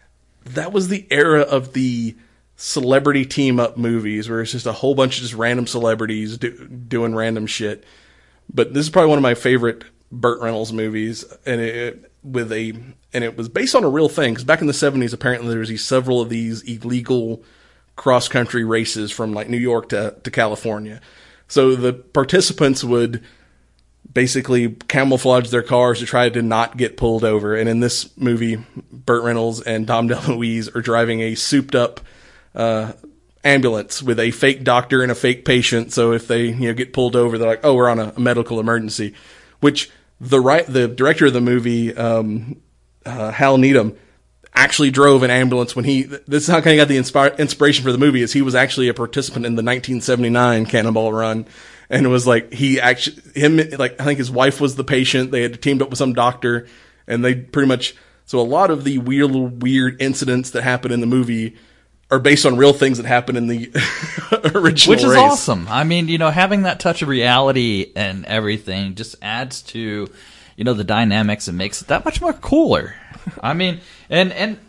that was the era of the celebrity team up movies where it's just a whole bunch of just random celebrities do, doing random shit. But this is probably one of my favorite Burt Reynolds movies, and it with a and it was based on a real thing, because back in the seventies apparently there was these, several of these illegal cross country races from like New York to to California. So the participants would basically camouflage their cars to try to not get pulled over. And in this movie, Burt Reynolds and Dom DeLuise are driving a souped up uh, ambulance with a fake doctor and a fake patient. So if they, you know, get pulled over, they're like, oh, we're on a, a medical emergency, which the right, the director of the movie, um, uh, Hal Needham, actually drove an ambulance when he, this is how kind of got the inspire, inspiration for the movie, is he was actually a participant in the nineteen seventy-nine Cannonball Run. And it was like, he actually, him, like, I think his wife was the patient. They had teamed up with some doctor, and they pretty much, so a lot of the weird, weird incidents that happen in the movie are based on real things that happen in the original Which is race. awesome. I mean, you know, having that touch of reality and everything just adds to, you know, the dynamics and makes it that much more cooler. I mean, and, and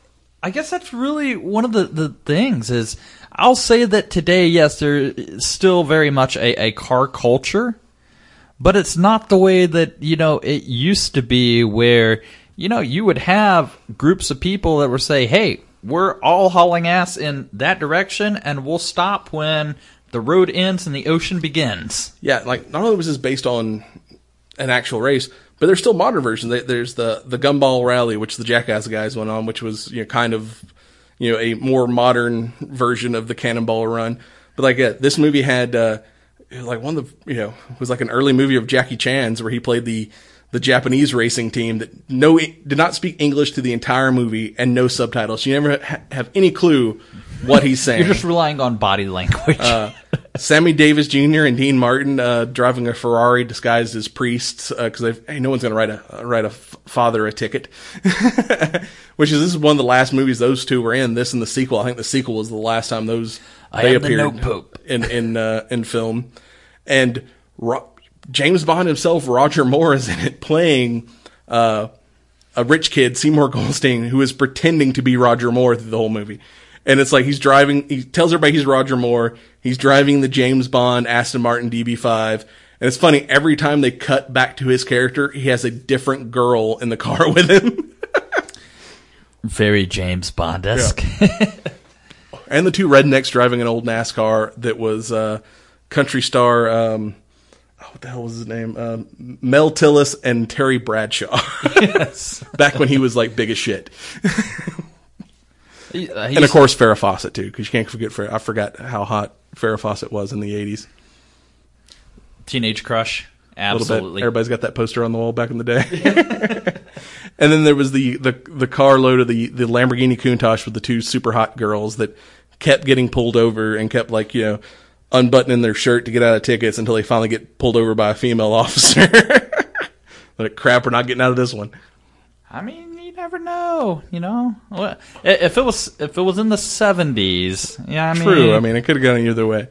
I guess that's really one of the, the things is, I'll say that today, yes, there is still very much a, a car culture, but it's not the way that, you know, it used to be where, you know, you would have groups of people that would say, hey, we're all hauling ass in that direction, and we'll stop when the road ends and the ocean begins. Yeah, like, not only was this based on an actual race, but there's still modern versions. There's the, the Gumball Rally, which the Jackass guys went on, which was, you know, kind of, you know, a more modern version of the Cannonball Run. But like, uh, this movie had, uh, like one of the, you know, it was like an early movie of Jackie Chan's where he played the, the Japanese racing team that no, did not speak English to the entire movie and no subtitles. You never ha- have any clue what he's saying. You're just relying on body language. uh, Sammy Davis Junior and Dean Martin, uh, driving a Ferrari disguised as priests, uh, cause they've, hey, no one's gonna write a, write a f- father a ticket. Which is, this is one of the last movies those two were in, this and the sequel. I think the sequel was the last time those, I they am the appeared No Pope. in, in, uh, in film. And Ro- James Bond himself, Roger Moore, is in it playing, uh, a rich kid, Seymour Goldstein, who is pretending to be Roger Moore through the whole movie. And it's like he's driving, he tells everybody he's Roger Moore. He's driving the James Bond Aston Martin D B five. And it's funny, every time they cut back to his character, he has a different girl in the car with him. Very James Bond-esque. Yeah. And the two rednecks driving an old NASCAR that was uh, country star, um, oh, what the hell was his name? Um, Mel Tillis and Terry Bradshaw. Yes. Back when he was like big as shit. He- uh, And he's- of course Farrah Fawcett too, because you can't forget Farrah. I forgot how hot Farrah Fawcett was in the eighties. Teenage Crush. A little bit. Absolutely. Everybody's got that poster on the wall back in the day. And then there was the, the, the car load of the, the Lamborghini Countach with the two super hot girls that kept getting pulled over and kept, like, you know, unbuttoning their shirt to get out of tickets until they finally get pulled over by a female officer. Like, crap, we're not getting out of this one. I mean, you never know, you know. Well, if it was if it was in the seventies, yeah, I mean, True. I mean, it could have gone either way.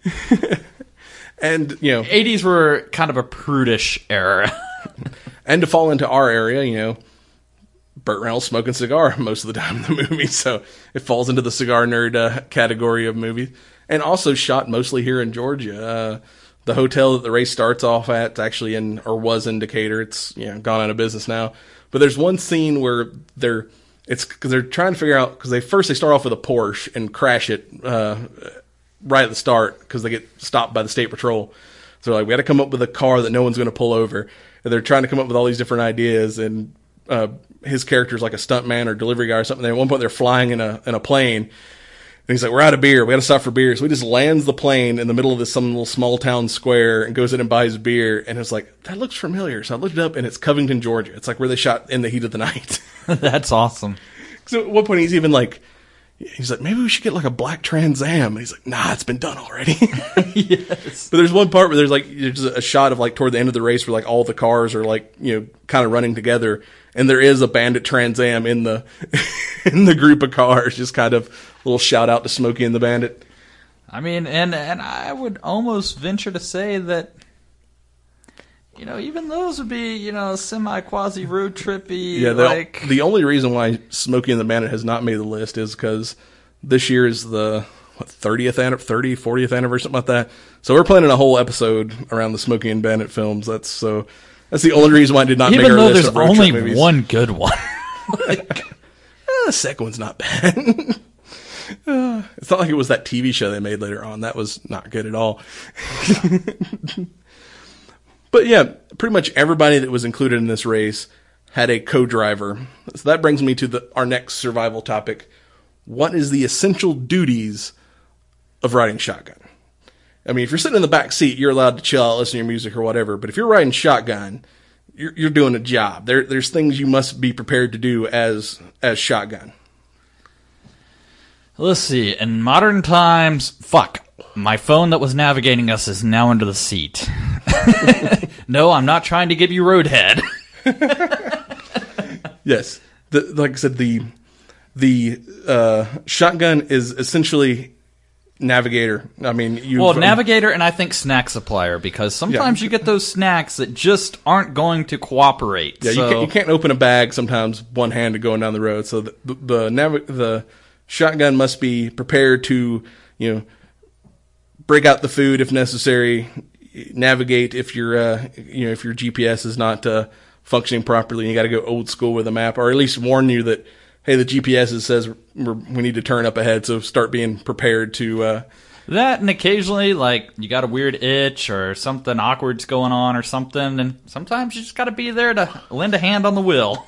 And, you know, eighties were kind of a prudish era. and to fall into our area, you know, Burt Reynolds smoking a cigar most of the time in the movie, so it falls into the cigar nerd uh, category of movies. And also shot mostly here in Georgia. Uh, the hotel that the race starts off at, it's actually in, or was in Decatur. It's, you know, gone out of business now. But there's one scene where they're it's because they're trying to figure out, because they first they start off with a Porsche and crash it uh, right at the start because they get stopped by the state patrol. So they're like, we got to come up with a car that no one's going to pull over. And they're trying to come up with all these different ideas, and uh, his character's like a stuntman or delivery guy or something. At one point, they're flying in a in a plane, and he's like, "We're out of beer. We got to stop for beer." So he just lands the plane in the middle of this some little small town square and goes in and buys beer. And it's like, that looks familiar. So I looked it up, and it's Covington, Georgia. It's like where they shot In the Heat of the Night. That's awesome. So at one point, he's even like, he's like, maybe we should get like a black Trans Am. And he's like, nah, it's been done already. Yes. But there's one part where there's like, there's a shot of like toward the end of the race where like all the cars are like, you know, kind of running together. And there is a Bandit Trans Am in the, in the group of cars. Just kind of a little shout out to Smokey and the Bandit. I mean, and, and I would almost venture to say that, you know, even those would be, you know, semi-quasi road trippy. Yeah, the, like the only reason why Smokey and the Bandit has not made the list is because this year is the what, thirtieth, thirty, fortieth anniversary, something like that. So we're planning a whole episode around the Smokey and Bandit films. That's so that's the only reason why I did not even make our though list there's of road only trip movies. one good one. Like, eh, the second one's not bad. uh, it's not like it was that T V show they made later on. That was not good at all. But yeah, pretty much everybody that was included in this race had a co-driver. So that brings me to the, our next survival topic. What is the essential duties of riding shotgun? I mean, if you're sitting in the back seat, you're allowed to chill out, listen to your music or whatever. But if you're riding shotgun, you're, you're doing a job. There, there's things you must be prepared to do as as shotgun. Let's see. In modern times, fuck. My phone that was navigating us is now under the seat. No, I'm not trying to give you roadhead. Yes. The, like I said, the the uh, shotgun is essentially navigator. I mean, you Well, navigator and I think snack supplier, because sometimes Yeah. you get those snacks that just aren't going to cooperate. Yeah, so. you, can't, you can't open a bag sometimes one-handed going down the road. So the the, the, navi- the shotgun must be prepared to, you know, break out the food if necessary, navigate if your uh, you know if your G P S is not uh, functioning properly. You got to go old school with a map, or at least warn you that, hey, the G P S says we're, we need to turn up ahead. So start being prepared to. Uh, That, and occasionally, like, you got a weird itch or something awkward's going on or something, and sometimes you just got to be there to lend a hand on the wheel.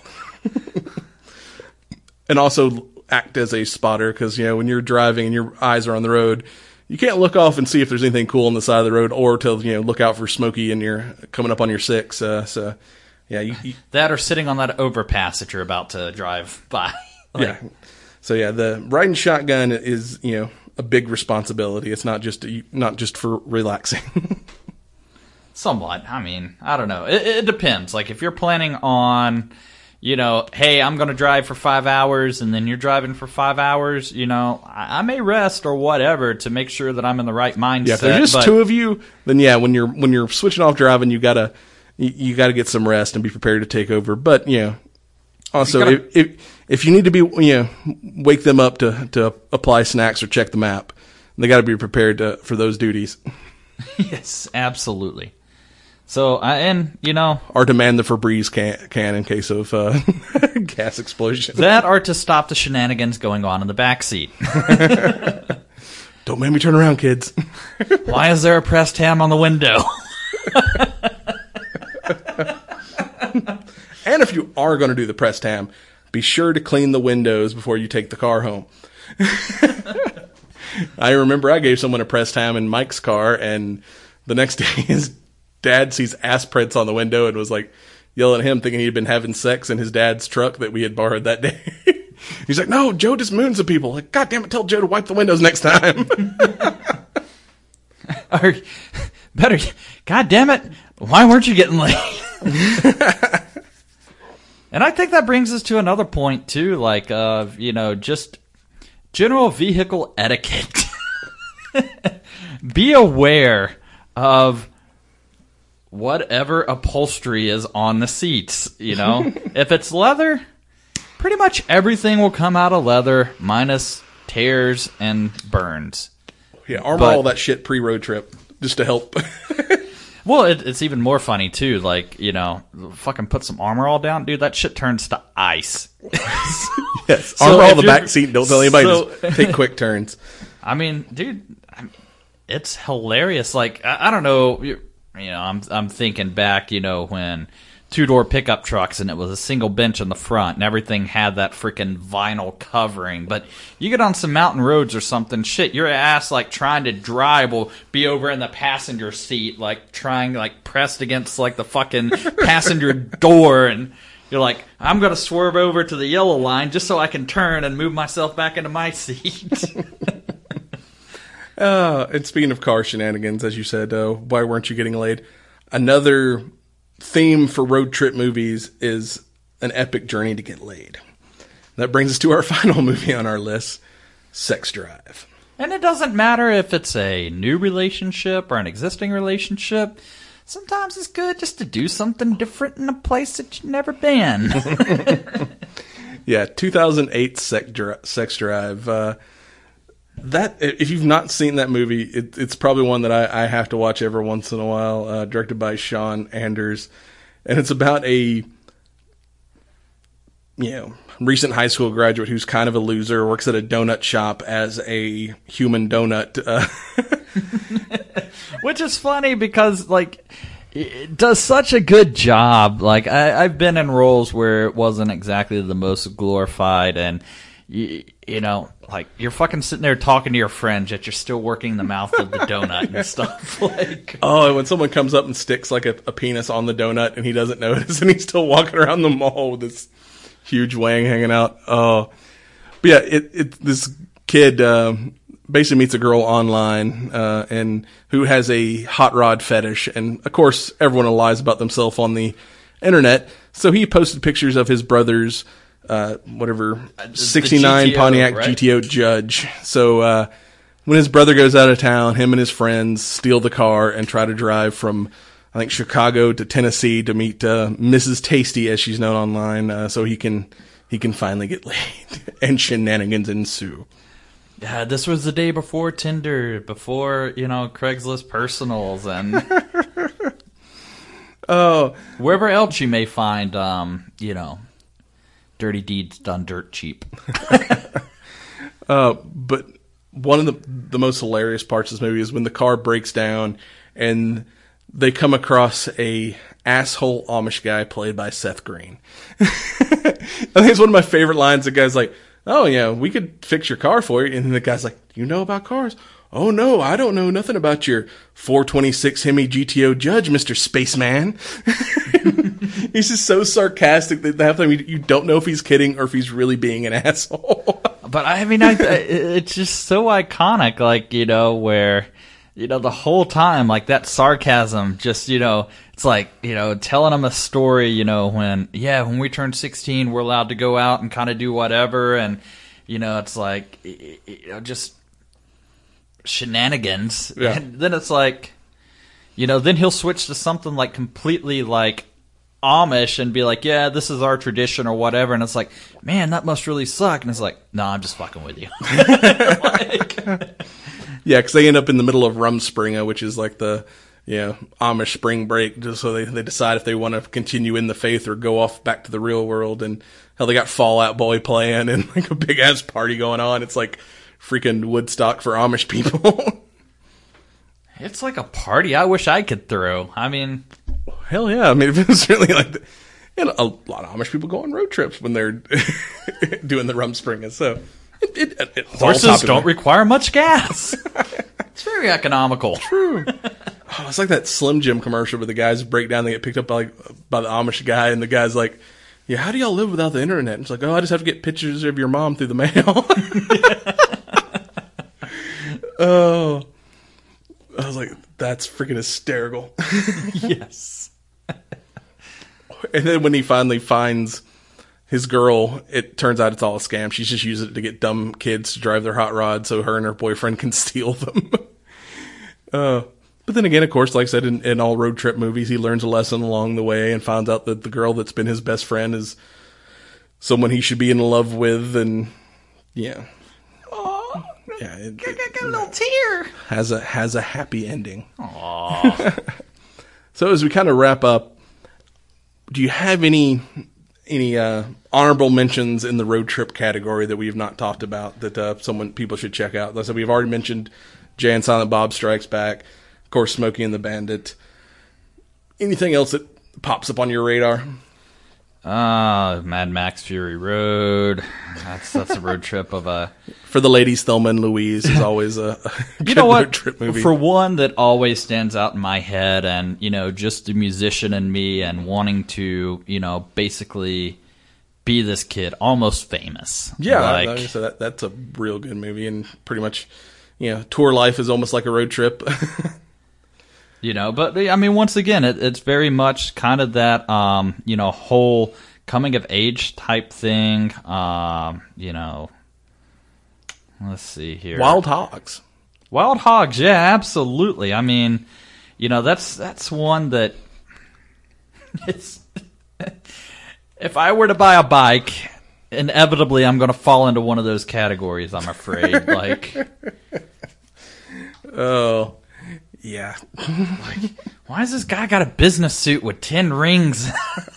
and also act as a spotter, because you know when you're driving and your eyes are on the road, you can't look off and see if there's anything cool on the side of the road, or to, you know, look out for Smokey and you're coming up on your six. Uh, so, yeah, you, you, That or sitting on that overpass that you're about to drive by. Like, yeah. So yeah, the riding shotgun is, you know, a big responsibility. It's not just not just for relaxing. Somewhat. I mean, I don't know. It, it depends. Like, if you're planning on, you know, hey, I'm going to drive for five hours, and then you're driving for five hours, you know, I, I may rest or whatever to make sure that I'm in the right mindset. Yeah, if there's just but, two of you, then yeah, when you're when you're switching off driving, you gotta you, you gotta get some rest and be prepared to take over. But you know, also You gotta- if, if if you need to be, you know, wake them up to to apply snacks or check the map, they got to be prepared to, for those duties. Yes, absolutely. So, I and, you know, Or to man the Febreze can, can in case of uh, gas explosion. that or to stop the shenanigans going on in the back seat. Don't make me turn around, kids. Why is there a pressed ham on the window? And if you are going to do the pressed ham, be sure to clean the windows before you take the car home. I remember I gave someone a pressed ham in Mike's car, and the next day his dad sees ass prints on the window and was like yelling at him, thinking he'd been having sex in his dad's truck that we had borrowed that day. He's like, no, Joe just moons at people. Like, God damn it, tell Joe to wipe the windows next time. Or, better, God damn it, why weren't you getting laid? And I think that brings us to another point, too, like, uh, you know, just general vehicle etiquette. Be aware of whatever upholstery is on the seats, you know? If it's leather, pretty much everything will come out of leather, minus tears and burns. Yeah, armor But- all that shit pre-road trip, just to help. Well, it, it's even more funny, too. Like, you know, fucking put some armor all down. Dude, that shit turns to ice. Yes. So Armor all if the you're- back seat. Don't tell anybody. so- Just take quick turns. I mean, dude, I'm- it's hilarious. Like, I, I don't know. You you know, I'm I'm thinking back, you know, when two-door pickup trucks and it was a single bench in the front and everything had that freaking vinyl covering. But you get on some mountain roads or something, shit, your ass, like, trying to drive will be over in the passenger seat, like, trying, like, pressed against, like, the fucking passenger door. And you're like, I'm going to swerve over to the yellow line just so I can turn and move myself back into my seat. Uh, and speaking of car shenanigans, as you said, uh, why weren't you getting laid? Another theme for road trip movies is an epic journey to get laid. That brings us to our final movie on our list, Sex Drive. And it doesn't matter if it's a new relationship or an existing relationship. Sometimes it's good just to do something different in a place that you've never been. Yeah, two thousand eight Sex, Dri- Sex Drive. Uh, that if you've not seen that movie, it, it's probably one that I, I have to watch every once in a while. Uh, directed by Sean Anders, and it's about a you know recent high school graduate who's kind of a loser, works at a donut shop as a human donut. Uh, Which is funny because, like, it does such a good job. Like, I, I've been in roles where it wasn't exactly the most glorified, and you, you know, like, you're fucking sitting there talking to your friends, yet you're still working the mouth of the donut and stuff. Like, oh, and when someone comes up and sticks like a, a penis on the donut and he doesn't notice, and he's still walking around the mall with this huge wang hanging out. Oh, but yeah, it, it this kid um, basically meets a girl online uh, and who has a hot rod fetish, and of course everyone lies about themselves on the internet. So he posted pictures of his brother's uh, whatever sixty-nine G T O, Pontiac right? G T O Judge. So uh, when his brother goes out of town, him and his friends steal the car and try to drive from, I think, Chicago to Tennessee to meet uh, Missus Tasty, as she's known online, uh, so he can he can finally get laid, and shenanigans ensue. yeah, this was the day before Tinder, before, you know, Craigslist Personals, and Oh, wherever else you may find, um, you know, dirty deeds done dirt cheap. uh, but one of the the most hilarious parts of this movie is when the car breaks down and they come across a asshole Amish guy played by Seth Green. I think it's one of my favorite lines. The guy's like, "Oh yeah, we could fix your car for you," and then the guy's like, "Do you know about cars?" "Oh no, I don't know nothing about your four twenty-six Hemi G T O Judge, Mister Spaceman." He's just so sarcastic that half the time you, you don't know if he's kidding or if he's really being an asshole. But I mean, I, I, it's just so iconic, like, you know, where, you know, the whole time, like, that sarcasm, just, you know, it's like, you know, telling them a story, you know, when, yeah, when we turn sixteen, we're allowed to go out and kind of do whatever, and, you know, it's like, you know, just shenanigans. Yeah. And then it's like, you know, then he'll switch to something, like, completely, like, Amish and be like, yeah, this is our tradition or whatever, and it's like, man, that must really suck, and it's like, no, I'm just fucking with you. Like, Yeah, because they end up in the middle of Rumspringa, which is like the you know, Amish spring break, just so they, they decide if they want to continue in the faith or go off back to the real world. And hell, they got Fall Out Boy playing and like a big ass party going on. It's like freaking Woodstock for Amish people. it's like a party I wish I could throw. I mean, Hell yeah. I mean, it was certainly like, the, and a lot of Amish people go on road trips when they're doing the Rumspringa. So it, it, it, it's all horses topical. don't require much gas. It's very economical. True. Oh, it's like that Slim Jim commercial where the guys break down, they get picked up by, like, by the Amish guy, and the guy's like, yeah, how do y'all live without the internet? And it's like, oh, I just have to get pictures of your mom through the mail. Oh. I was like, that's freaking hysterical. Yes. And then when he finally finds his girl, it turns out it's all a scam. She's just using it to get dumb kids to drive their hot rod so her and her boyfriend can steal them. uh, but then again, of course, like I said, in, in all road trip movies, he learns a lesson along the way and finds out that the girl that's been his best friend is someone he should be in love with. And yeah. Oh, Yeah, it, get, it get a little tear. has a has a happy ending. Aww. So as we kind of wrap up, do you have any any uh, honorable mentions in the road trip category that we have not talked about that uh, someone people should check out? Like I said, we've already mentioned Jay and Silent Bob Strikes Back, of course, Smokey and the Bandit. Anything else that pops up on your radar? Uh, Mad Max Fury Road. That's that's a road trip of a... For the ladies, Thelma and Louise is always a, a you good know what? road trip movie. For one that always stands out in my head, and, you know, just the musician in me and wanting to, you know, basically be this kid, Almost Famous. Yeah, like, I, so that, that's a real good movie, and pretty much, you know, tour life is almost like a road trip. You know, but I mean, once again, it, it's very much kind of that, um, you know, whole coming of age type thing. Um, you know, let's see here. Wild Hogs. Wild Hogs, yeah, absolutely. I mean, you know, that's that's one that it's. If I were to buy a bike, inevitably I'm going to fall into one of those categories. I'm afraid, like. Oh. Yeah. Like, why has this guy got a business suit with ten rings?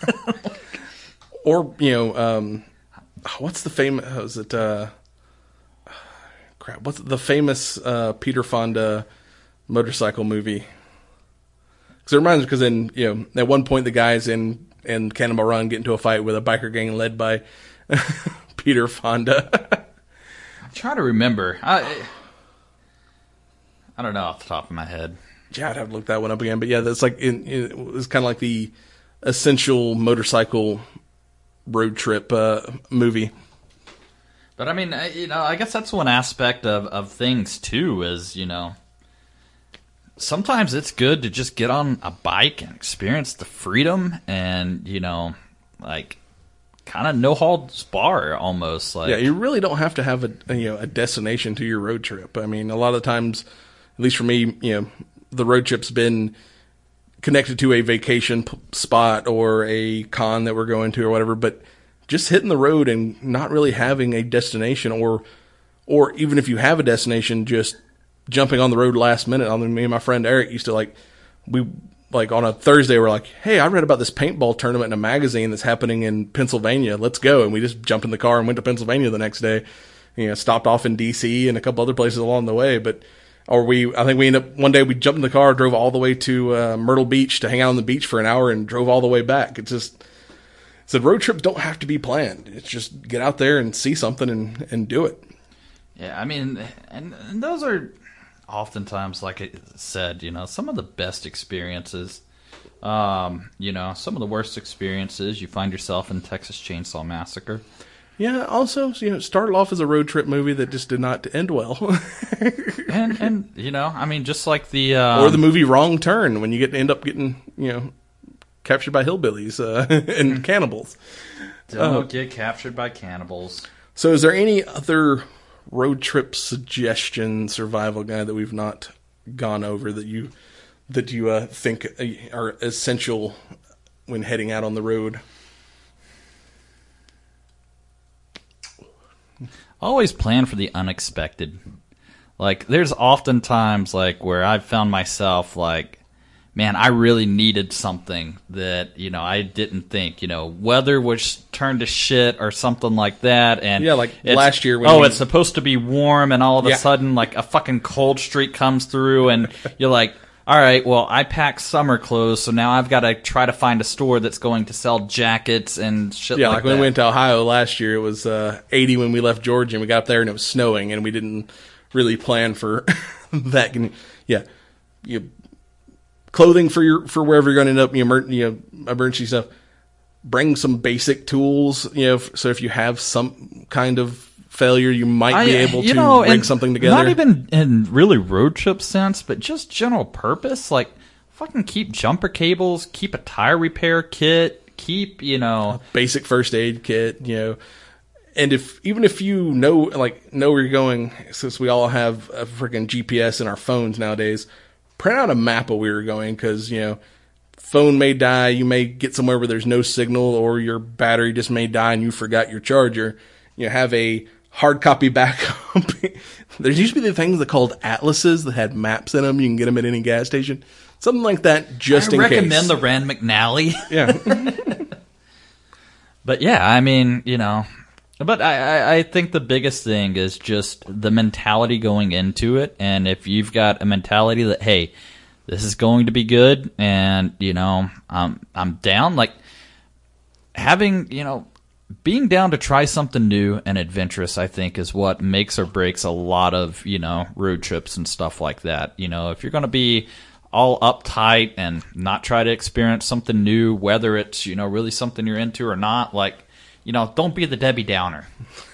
Or, you know, um, what's the famous, is it, uh, crap, what's the famous uh, Peter Fonda motorcycle movie? Because it reminds me, because in, you know, at one point the guys in, in Cannonball Run get into a fight with a biker gang led by Peter Fonda. I'm trying to remember. I, I don't know off the top of my head. Yeah, I'd have to look that one up again. But yeah, that's like in, in, it was kind of like the essential motorcycle road trip uh, movie. But I mean, I, you know, I guess that's one aspect of, of things too. Is, you know, sometimes it's good to just get on a bike and experience the freedom, and, you know, like kind of no holds bar almost. Like, yeah, you really don't have to have a you know a destination to your road trip. I mean, a lot of times, at least for me, you know, the road trip's been connected to a vacation p- spot or a con that we're going to or whatever, but just hitting the road and not really having a destination, or or even if you have a destination, just jumping on the road last minute. I mean, me and my friend Eric used to, like, we like on a Thursday, we're like, hey, I read about this paintball tournament in a magazine that's happening in Pennsylvania. Let's go. And we just jumped in the car and went to Pennsylvania the next day. You know, stopped off in D C and a couple other places along the way, but Or we, I think we ended up, one day we jumped in the car, drove all the way to uh, Myrtle Beach to hang out on the beach for an hour, and drove all the way back. It's just, so road trips don't have to be planned. It's just get out there and see something and, and do it. Yeah, I mean, and, and those are oftentimes, like I said, you know, some of the best experiences. Um, you know, some of the worst experiences, you find yourself in Texas Chainsaw Massacre. Yeah, also, you know, started off as a road trip movie that just did not end well. and, and, you know, I mean, just like the... Um, or the movie Wrong Turn, when you get end up getting, you know, captured by hillbillies uh, and cannibals. Don't uh, get captured by cannibals. So is there any other road trip suggestion survival guide that we've not gone over that you that you uh, think are essential when heading out on the road? Always plan for the unexpected. Like, there's often times, like, where I've found myself, like, man, I really needed something that, you know, I didn't think, you know, weather was turned to shit or something like that. And yeah, like last year. When oh, we, it's supposed to be warm, and all of a yeah. sudden, like, a fucking cold streak comes through, and you're like, all right, well, I packed summer clothes, so now I've got to try to find a store that's going to sell jackets and shit yeah, like, like that. when we went to Ohio last year, it was uh, eighty when we left Georgia, and we got up there and it was snowing, and we didn't really plan for that. Yeah, you clothing for your for wherever you're going to end up. You know, you know, emergency stuff. Bring some basic tools. You know, so if you have some kind of failure, you might I, be able you to know, bring something together. Not even in really road trip sense, but just general purpose. Like, fucking keep jumper cables, keep a tire repair kit, keep, you know, basic first aid kit, you know. And if even if you know like know where you're going, since we all have a freaking G P S in our phones nowadays, print out a map of where you're going, because, you know, phone may die, you may get somewhere where there's no signal, or your battery just may die and you forgot your charger. You know, have a hard copy back copy. There used to be the things that called atlases that had maps in them. You can get them at any gas station. Something like that, just I in recommend case. the Rand McNally. Yeah. But yeah, I mean, you know, but I, I, I think the biggest thing is just the mentality going into it. And if you've got a mentality that, hey, this is going to be good, and, you know, I'm, I'm down, like having, you know, being down to try something new and adventurous, I think, is what makes or breaks a lot of, you know, road trips and stuff like that. You know, if you're going to be all uptight and not try to experience something new, whether it's, you know, really something you're into or not, like, you know, don't be the Debbie Downer.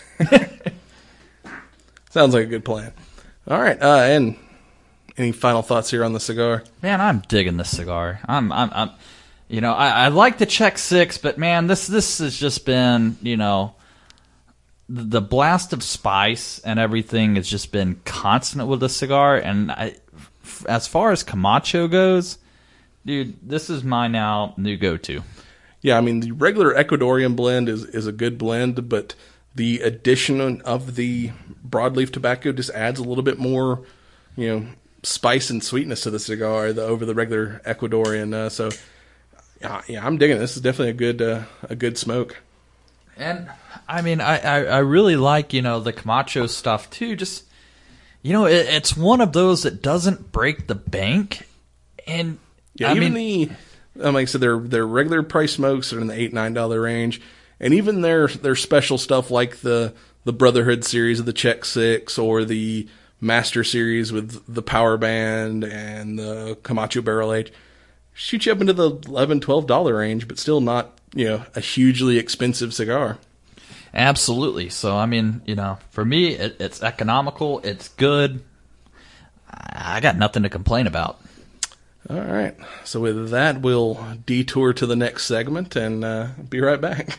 Sounds like a good plan. All right, uh, and any final thoughts here on the cigar? Man, I'm digging this cigar. I'm, I'm, I'm you know, I, I like the Czech Six, but man, this, this has just been, you know, the, the blast of spice and everything has just been constant with the cigar. And I, as far as Camacho goes, dude, this is my now new go-to. Yeah, I mean, the regular Ecuadorian blend is, is a good blend, but the addition of the broadleaf tobacco just adds a little bit more, you know, spice and sweetness to the cigar the, over the regular Ecuadorian. Uh, so, yeah, yeah, I'm digging it. This is definitely a good uh, a good smoke. And, I mean, I, I, I really like, you know, the Camacho stuff, too. Just, you know, it, it's one of those that doesn't break the bank. And, yeah, I even mean, the, um, like I said, their their regular price smokes are in the eight nine dollar range, and even their their special stuff like the the Brotherhood series of the Czech Six or the Master series with the Power Band and the Camacho Barrel Age shoot you up into the eleven twelve dollar range, but still not, you know, a hugely expensive cigar. Absolutely. So, I mean, you know, for me, it, it's economical. It's good. I got nothing to complain about. All right. So with that, we'll detour to the next segment and uh, be right back.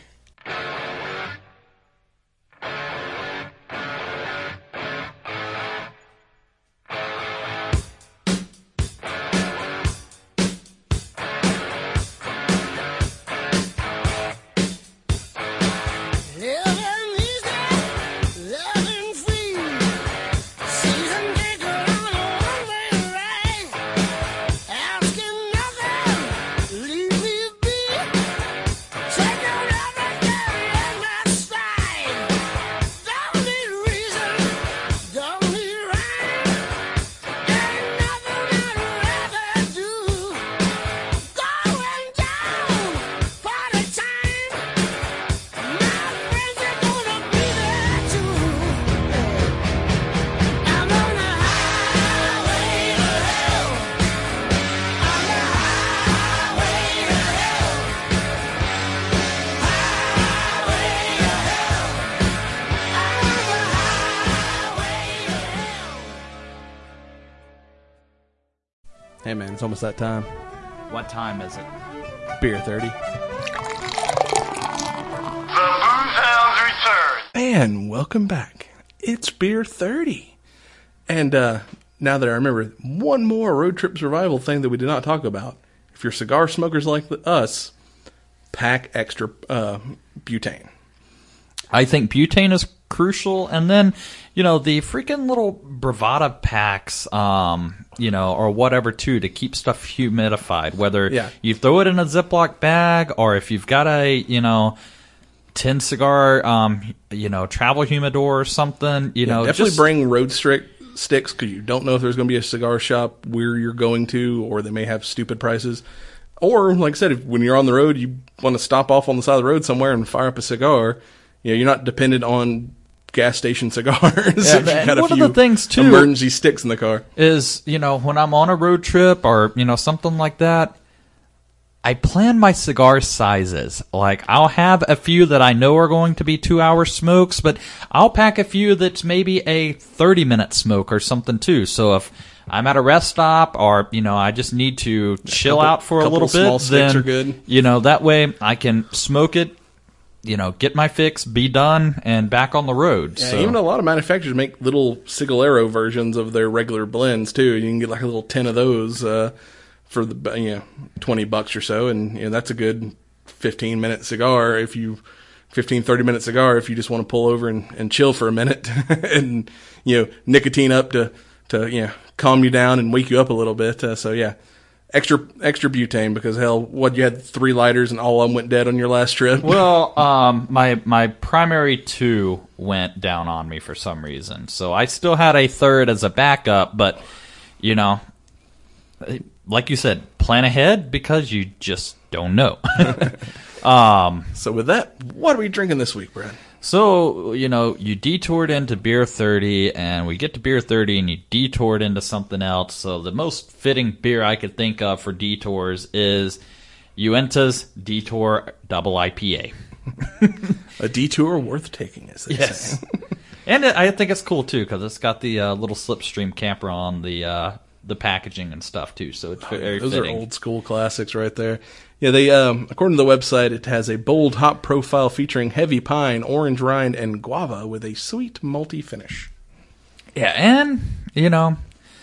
Hey man, it's almost that time. What time is it? Beer thirty. The Booze Hounds return. And welcome back. It's Beer thirty. And uh, now that I remember, one more road trip survival thing that we did not talk about. If you're cigar smokers like us, pack extra uh, butane. I think butane is crucial, and then, you know, the freaking little Bravada packs, um, you know, or whatever, too, to keep stuff humidified, whether Yeah. you throw it in a Ziploc bag, or if you've got a, you know, tin cigar, um, you know, travel humidor or something, you Yeah, know. definitely just, bring road strict sticks because you don't know if there's going to be a cigar shop where you're going to, or they may have stupid prices. Or, like I said, if, when you're on the road, you want to stop off on the side of the road somewhere and fire up a cigar. You know, you're not dependent on gas station cigars. Yeah, if you and got a one of few the things, too, emergency sticks in the car. is, you know, when I'm on a road trip or, you know, something like that, I plan my cigar sizes. Like, I'll have a few that I know are going to be two-hour smokes, but I'll pack a few that's maybe a thirty-minute smoke or something, too. So if I'm at a rest stop or, you know, I just need to chill couple- out for a couple little small bit, sticks then, are good. you know, that way I can smoke it, you know, get my fix, be done, and back on the road. Yeah, so. even a lot of manufacturers make little Cigalero versions of their regular blends, too. You can get like a little tin of those uh, for the, you know, twenty bucks or so, and you know, that's a good fifteen minute cigar if you fifteen, thirty minute cigar if you just want to pull over and, and chill for a minute and, you know, nicotine up to, to, you know, calm you down and wake you up a little bit. Uh, so yeah, extra, extra butane because hell, what, you had three lighters and all of them went dead on your last trip? Well, um, my, my primary two went down on me for some reason. So I still had a third as a backup, but, you know, like you said, plan ahead because you just don't know. um, so with that, what are we drinking this week, Brad? So, you know, you detoured into Beer thirty, and we get to Beer thirty, and you detoured into something else. So the most fitting beer I could think of for detours is Uinta's Detour Double I P A. A detour worth taking, as they yes. say. And it, I think it's cool, too, because it's got the uh, little Slipstream camper on the uh, the packaging and stuff, too. So it's very Those fitting. are old school classics right there. Yeah, they um, according to the website, it has a bold hop profile featuring heavy pine, orange rind, and guava with a sweet malty finish. Yeah, and, you know,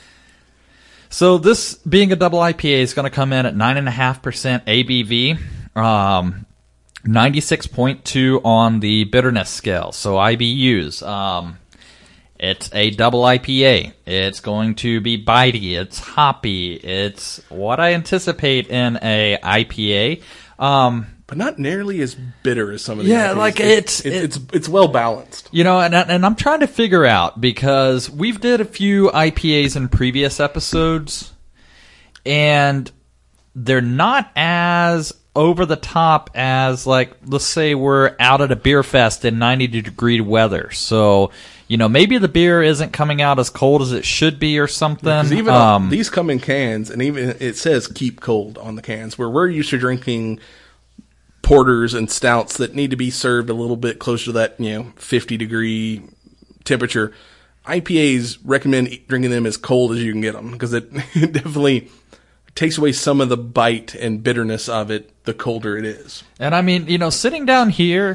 so this being a double I P A is going to come in at nine point five percent A B V, um, ninety-six point two on the bitterness scale, so I B Us. Um, it's a double I P A. It's going to be bitey. It's hoppy. It's what I anticipate in a I P A. Um, but not nearly as bitter as some of the Yeah, I P As. like it's it's- it's it's, it's well balanced. You know, and and I'm trying to figure out because we've did a few I P As in previous episodes, and they're not as over the top as, like, let's say we're out at a beer fest in ninety degree weather. So, you know, maybe the beer isn't coming out as cold as it should be or something. 'Cause even um, these come in cans, and even it says "keep cold" on the cans. Where we're used to drinking porters and stouts that need to be served a little bit closer to that, you know, fifty degree temperature. I P As recommend drinking them as cold as you can get them because it, it definitely takes away some of the bite and bitterness of it the colder it is. And I mean, you know, sitting down here,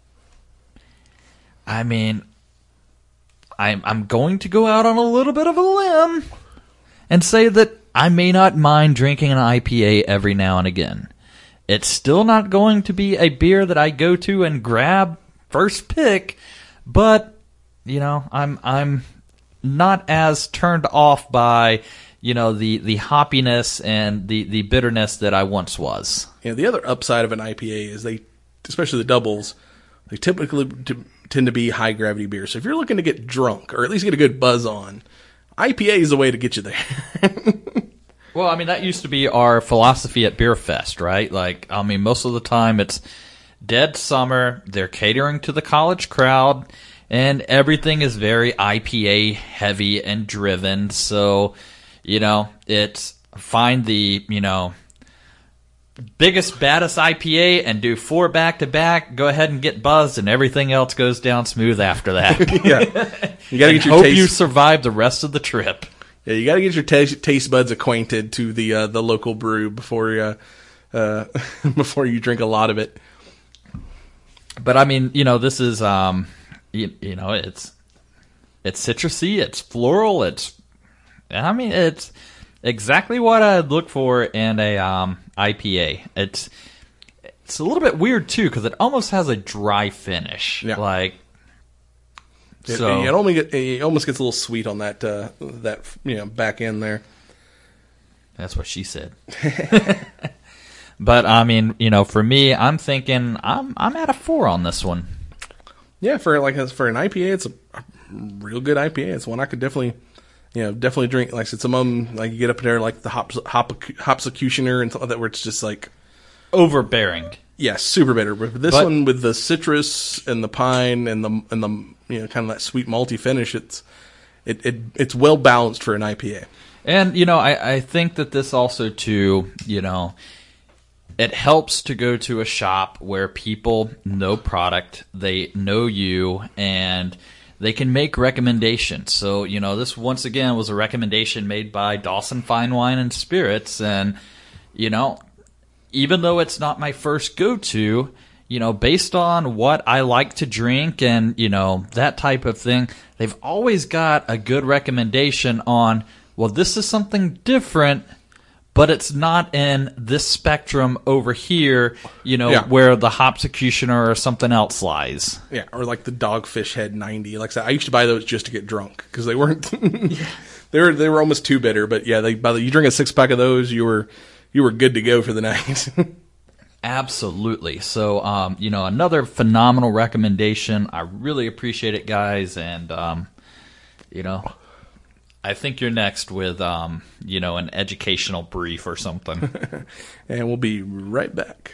I mean, I'm I'm going to go out on a little bit of a limb and say that I may not mind drinking an I P A every now and again. It's still not going to be a beer that I go to and grab first pick, but you know, I'm I'm not as turned off by, you know, the, the hoppiness and the, the bitterness that I once was. You know, the other upside of an I P A is they, especially the doubles, they typically t- tend to be high gravity beers. So if you're looking to get drunk or at least get a good buzz on, I P A is the way to get you there. Well, I mean, that used to be our philosophy at Beer Fest, right? Like, I mean, most of the time it's dead summer, they're catering to the college crowd, and everything is very I P A heavy and driven. So, you know, it's find the, you know, biggest, baddest I P A and do four back-to-back, go ahead and get buzzed, and everything else goes down smooth after that. Yeah. You gotta And get your hope taste. you survive the rest of the trip. Yeah, you got to get your taste, taste buds acquainted to the uh, the local brew before you uh, before you drink a lot of it. But I mean, you know, this is um, you, you know, it's it's citrusy, it's floral, it's I mean, it's exactly what I'd look for in a um, I P A. It's it's a little bit weird too because it almost has a dry finish, Yeah. like. It, So it, only get, it almost gets a little sweet on that uh, that you know back end there. that's what she said. But I mean, you know, for me, I'm thinking I'm I'm at a four on this one. Yeah, for like for an I P A, it's a, a real good I P A. It's one I could definitely, you know, definitely drink. Like it's among like you get up there like the hop hop hopsecutioner and stuff like that, where it's just like Overbearing. yeah, super bitter. But this But- one with the citrus and the pine and the and the you know kind of that sweet malty finish, it's it, it it's well balanced for an I P A. And, you know, I, I think that this also, too, you know, it helps to go to a shop where people know product, they know you, and they can make recommendations. So, you know, this, once again, was a recommendation made by Dawson Fine Wine and Spirits. And, you know, even though it's not my first go-to, you know, based on what I like to drink and, you know, that type of thing, they've always got a good recommendation on, well, this is something different, but it's not in this spectrum over here, you know, Yeah. where the Hopsecutioner or something else lies. Yeah, or like the Dogfish Head ninety. Like I said, I used to buy those just to get drunk because they weren't. they were they were almost too bitter, but yeah, they by the you drink a six pack of those, you were you were good to go for the night. Absolutely. So, um, you know, another phenomenal recommendation. I really appreciate it, guys. And, um, you know, I think you're next with, um, you know, an educational brief or something. And we'll be right back.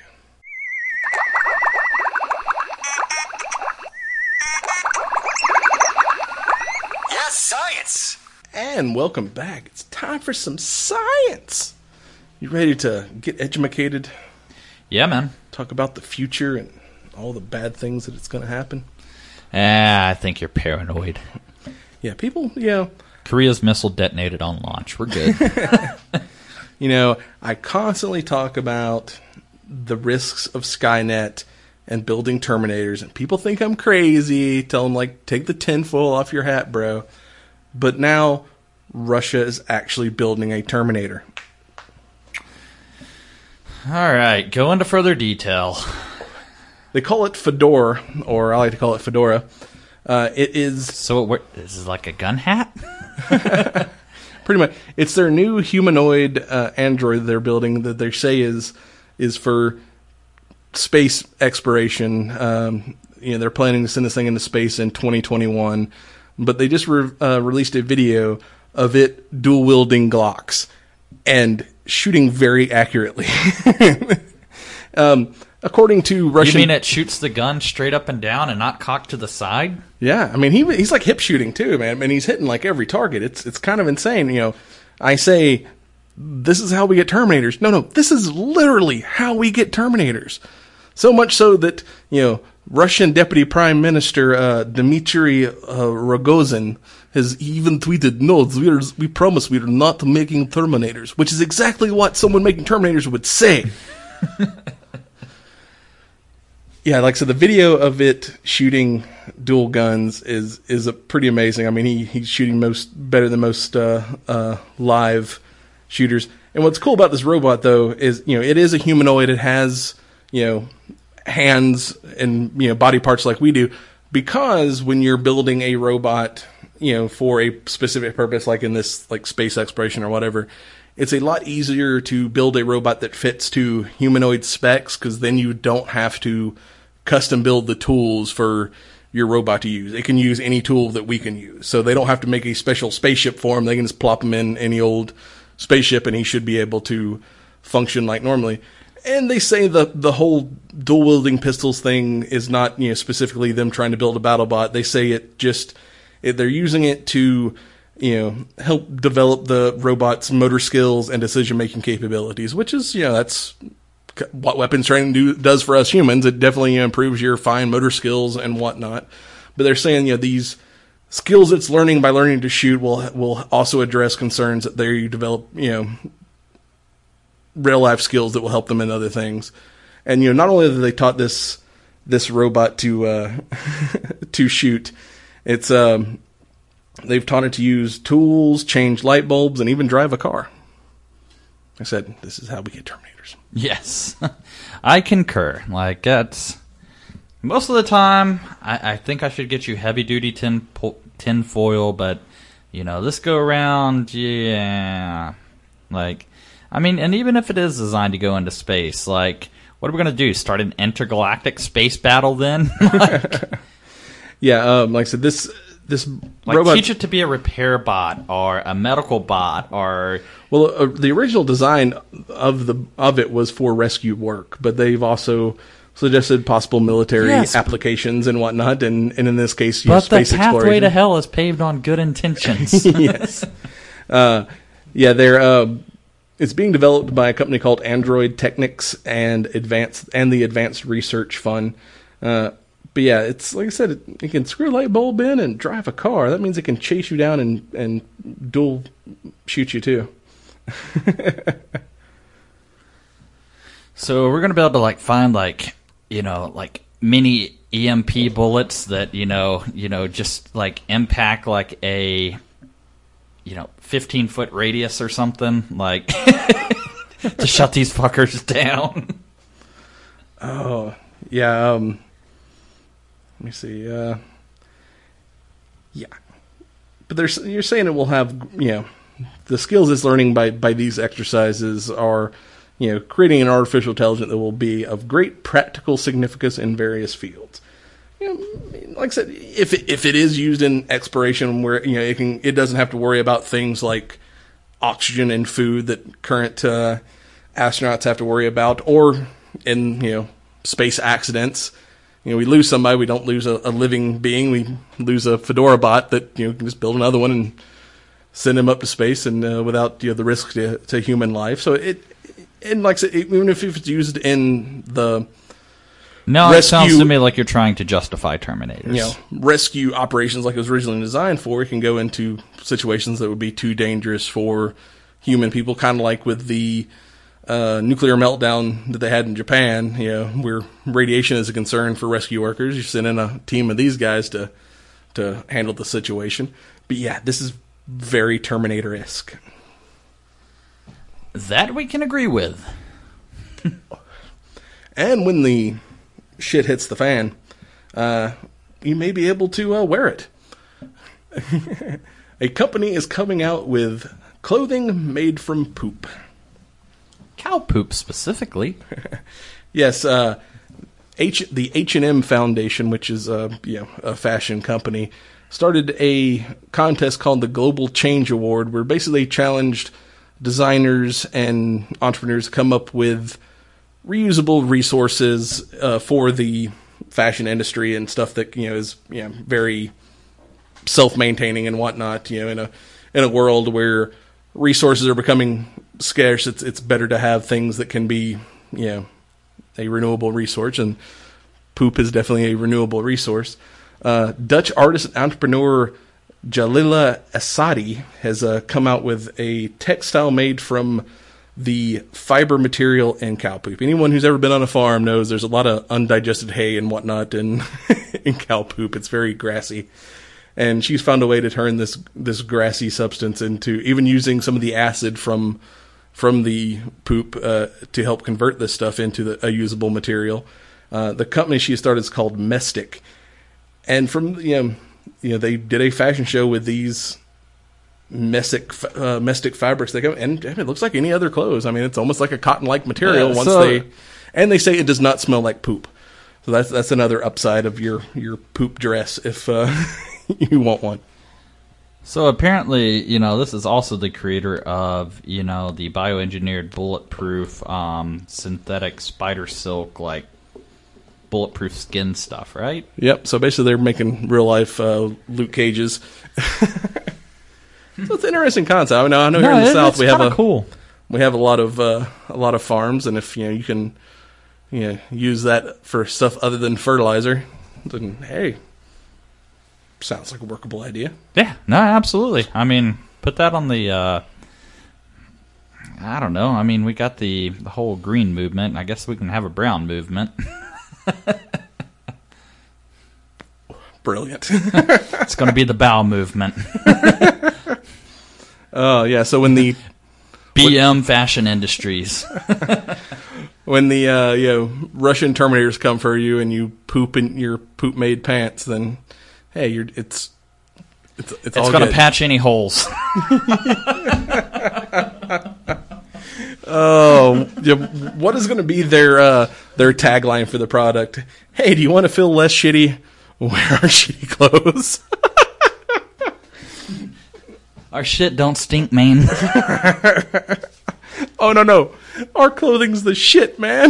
Yes, science! And welcome back. It's time for some science. You ready to get educated? Yeah, man. Talk about the future and all the bad things that it's going to happen? Ah, I think you're paranoid. Yeah, people, you know, Korea's missile detonated on launch. We're good. you know, I constantly talk about the risks of Skynet and building Terminators, and people think I'm crazy. Tell them, like, take the tinfoil off your hat, bro. But now, Russia is actually building a Terminator. All right, go into further detail. They call it Fedora, or I like to call it Fedora. Uh, it is So, what, this is like a gun hat? pretty much, it's their new humanoid uh, android they're building that they say is is for space exploration. Um, you know, they're planning to send this thing into space in twenty twenty-one, but they just re- uh, released a video of it dual wielding Glocks and shooting very accurately. um, according to Russian, You mean it shoots the gun straight up and down and not cocked to the side? yeah, I mean he he's like hip shooting too, man. I mean he's hitting like every target. It's it's kind of insane. You know, I say this is how we get Terminators. No, no, this is literally how we get Terminators. So much so that, you know, Russian Deputy Prime Minister uh, Dmitry uh, Rogozin has even tweeted, "No, we are, we promise we are not making Terminators," which is exactly what someone making Terminators would say. Yeah, like so, the video of it shooting dual guns is is a pretty amazing. I mean, he he's shooting most better than most uh, uh, live shooters. And what's cool about this robot, though, is you know it is a humanoid. It has you know hands and you know body parts like we do. Because when you're building a robot, you know, for a specific purpose, like in this like space exploration or whatever, it's a lot easier to build a robot that fits to humanoid specs, because then you don't have to custom build the tools for your robot to use. It can use any tool that we can use. So they don't have to make a special spaceship for him. They can just plop him in any old spaceship and he should be able to function like normally. And they say the the whole dual wielding pistols thing is not, you know, specifically them trying to build a battle bot. They say it just it, they're using it to, you know, help develop the robot's motor skills and decision making capabilities, which is, you know, that's what weapons training do, does for us humans. It definitely improves your fine motor skills and whatnot. But they're saying, you know, these skills it's learning by learning to shoot will will also address concerns that they develop, you know, real life skills that will help them in other things. And you know, not only have they taught this this robot to uh, to shoot, it's um, they've taught it to use tools, change light bulbs, and even drive a car. I said, this is how we get Terminators. Yes, I concur. Like, that's most of the time, I, I think I should get you heavy duty tin po- tin foil, but you know, this go around, yeah. Like, I mean, and even if it is designed to go into space, like, what are we gonna do? Start an intergalactic space battle then? like, yeah, um, like I said, this this like robot. teach it to be a repair bot or a medical bot or. Well, uh, the original design of the of it was for rescue work, but they've also suggested possible military Yes. applications and whatnot, and, and in this case, use But the space pathway exploration. to hell is paved on good intentions. Yes. Uh, yeah, they're uh, it's being developed by a company called Android Technics and Advanced and the Advanced Research Fund. Uh, but yeah, it's like I said, it, it can screw a light bulb in and drive a car. That means it can chase you down and and dual shoot you too. So we're gonna be able to like find like you know like mini E M P bullets that you know you know just like impact like a you know fifteen foot radius or something like. to shut these fuckers down. Oh, yeah. Um, let me see. Uh, yeah. But there's, you're saying it will have, you know, the skills it's learning by, by these exercises are, you know, creating an artificial intelligence that will be of great practical significance in various fields. You know, like I said, if it, if it is used in exploration where, you know, it can, it doesn't have to worry about things like oxygen and food that current uh, astronauts have to worry about, or in, you know, space accidents. You know, we lose somebody, we don't lose a, a living being, we lose a Fedora bot that, you know, can just build another one and send him up to space and uh, without, you know, the risk to, to human life. So it, and like I said, even if it's used in the no, rescue, it sounds to me like you're trying to justify Terminators. You know, rescue operations like it was originally designed for, it can go into situations that would be too dangerous for human people, kind of like with the uh, nuclear meltdown that they had in Japan, you know, where radiation is a concern for rescue workers. You send in a team of these guys to to handle the situation. But yeah, this is very Terminator-esque. That we can agree with. And when the shit hits the fan, uh, you may be able to uh, wear it. A company is coming out with clothing made from poop. Cow poop, specifically. Yes, uh, H- the H and M Foundation, which is a, you know, a fashion company, started a contest called the Global Change Award, where basically they challenged designers and entrepreneurs to come up with reusable resources uh, for the fashion industry and stuff that, you know, is, you know, very self-maintaining and whatnot. You know, in a in a world where resources are becoming scarce, it's it's better to have things that can be, you know, a renewable resource, and poop is definitely a renewable resource. Uh, Dutch artist and entrepreneur Jalila Asadi has uh, come out with a textile made from the fiber material in cow poop. Anyone who's ever been on a farm knows there's a lot of undigested hay and whatnot in in cow poop. It's very grassy. And she's found a way to turn this this grassy substance into, even using some of the acid from from the poop uh, to help convert this stuff into the, a usable material. Uh, the company she started is called Mestic. And from, you know, you know, they did a fashion show with these Mestic uh, Mestic fabrics. They go, and it looks like any other clothes. I mean, it's almost like a cotton-like material. Yeah, once so, they, and they say it does not smell like poop. So that's that's another upside of your your poop dress if uh, you want one. So apparently, you know, this is also the creator of, you know, the bioengineered bulletproof um, synthetic spider silk, like bulletproof skin stuff, right? Yep. So basically, they're making real life uh, Luke Cages. So it's an interesting concept. I know, I know No, here in the it- South it's we have kinda a cool. we have a lot of uh, a lot of farms, and if you know you can, you know, use that for stuff other than fertilizer, then hey, sounds like a workable idea. Yeah, no, absolutely. I mean, put that on the, uh, I don't know. I mean, we got the, the whole green movement. I guess we can have a brown movement. Brilliant. It's going to be the bow movement. Oh yeah. So when the B M Fashion Industries. when the uh, you know, Russian Terminators come for you and you poop in your poop made pants, then hey, you're it's it's it's, It's all going to good. patch any holes. Oh, yeah, what is going to be their uh, their tagline for the product? Hey, do you want to feel less shitty? Wear our shitty clothes. Our shit don't stink, man. Oh no no, our clothing's the shit, man.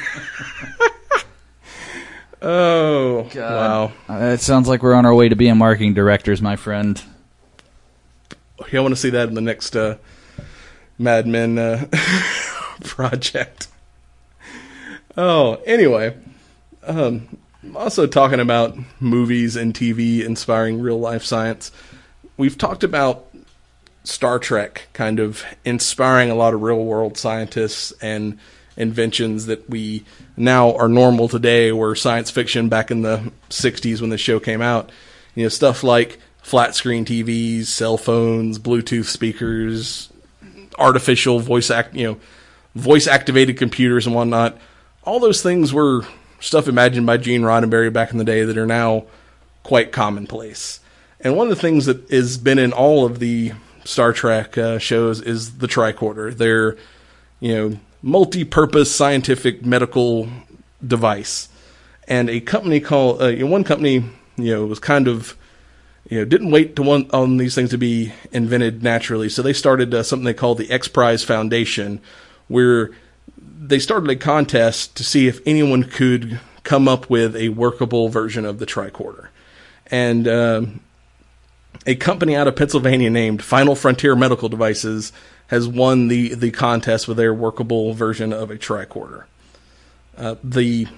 Oh wow. Uh, it sounds like we're on our way to being marketing directors, my friend. I want to see that in the next uh, Mad Men uh, project. Oh, anyway. Um, also talking about movies and T V inspiring real-life science. We've talked about Star Trek kind of inspiring a lot of real-world scientists and inventions that we now are normal today, were science fiction back in the sixties when the show came out. You know, stuff like flat screen T Vs, cell phones, Bluetooth speakers, artificial voice act, you know, voice-activated computers and whatnot. All those things were stuff imagined by Gene Roddenberry back in the day that are now quite commonplace. And one of the things that has been in all of the Star Trek uh, shows is the tricorder. Their, you know, multi-purpose scientific medical device. And a company called, uh, one company, you know, was kind of, you know, didn't wait to want on these things to be invented naturally. So they started uh, something they called the X Prize Foundation, where they started a contest to see if anyone could come up with a workable version of the tricorder. And um, a company out of Pennsylvania named Final Frontier Medical Devices has won the, the contest with their workable version of a tricorder. Uh, the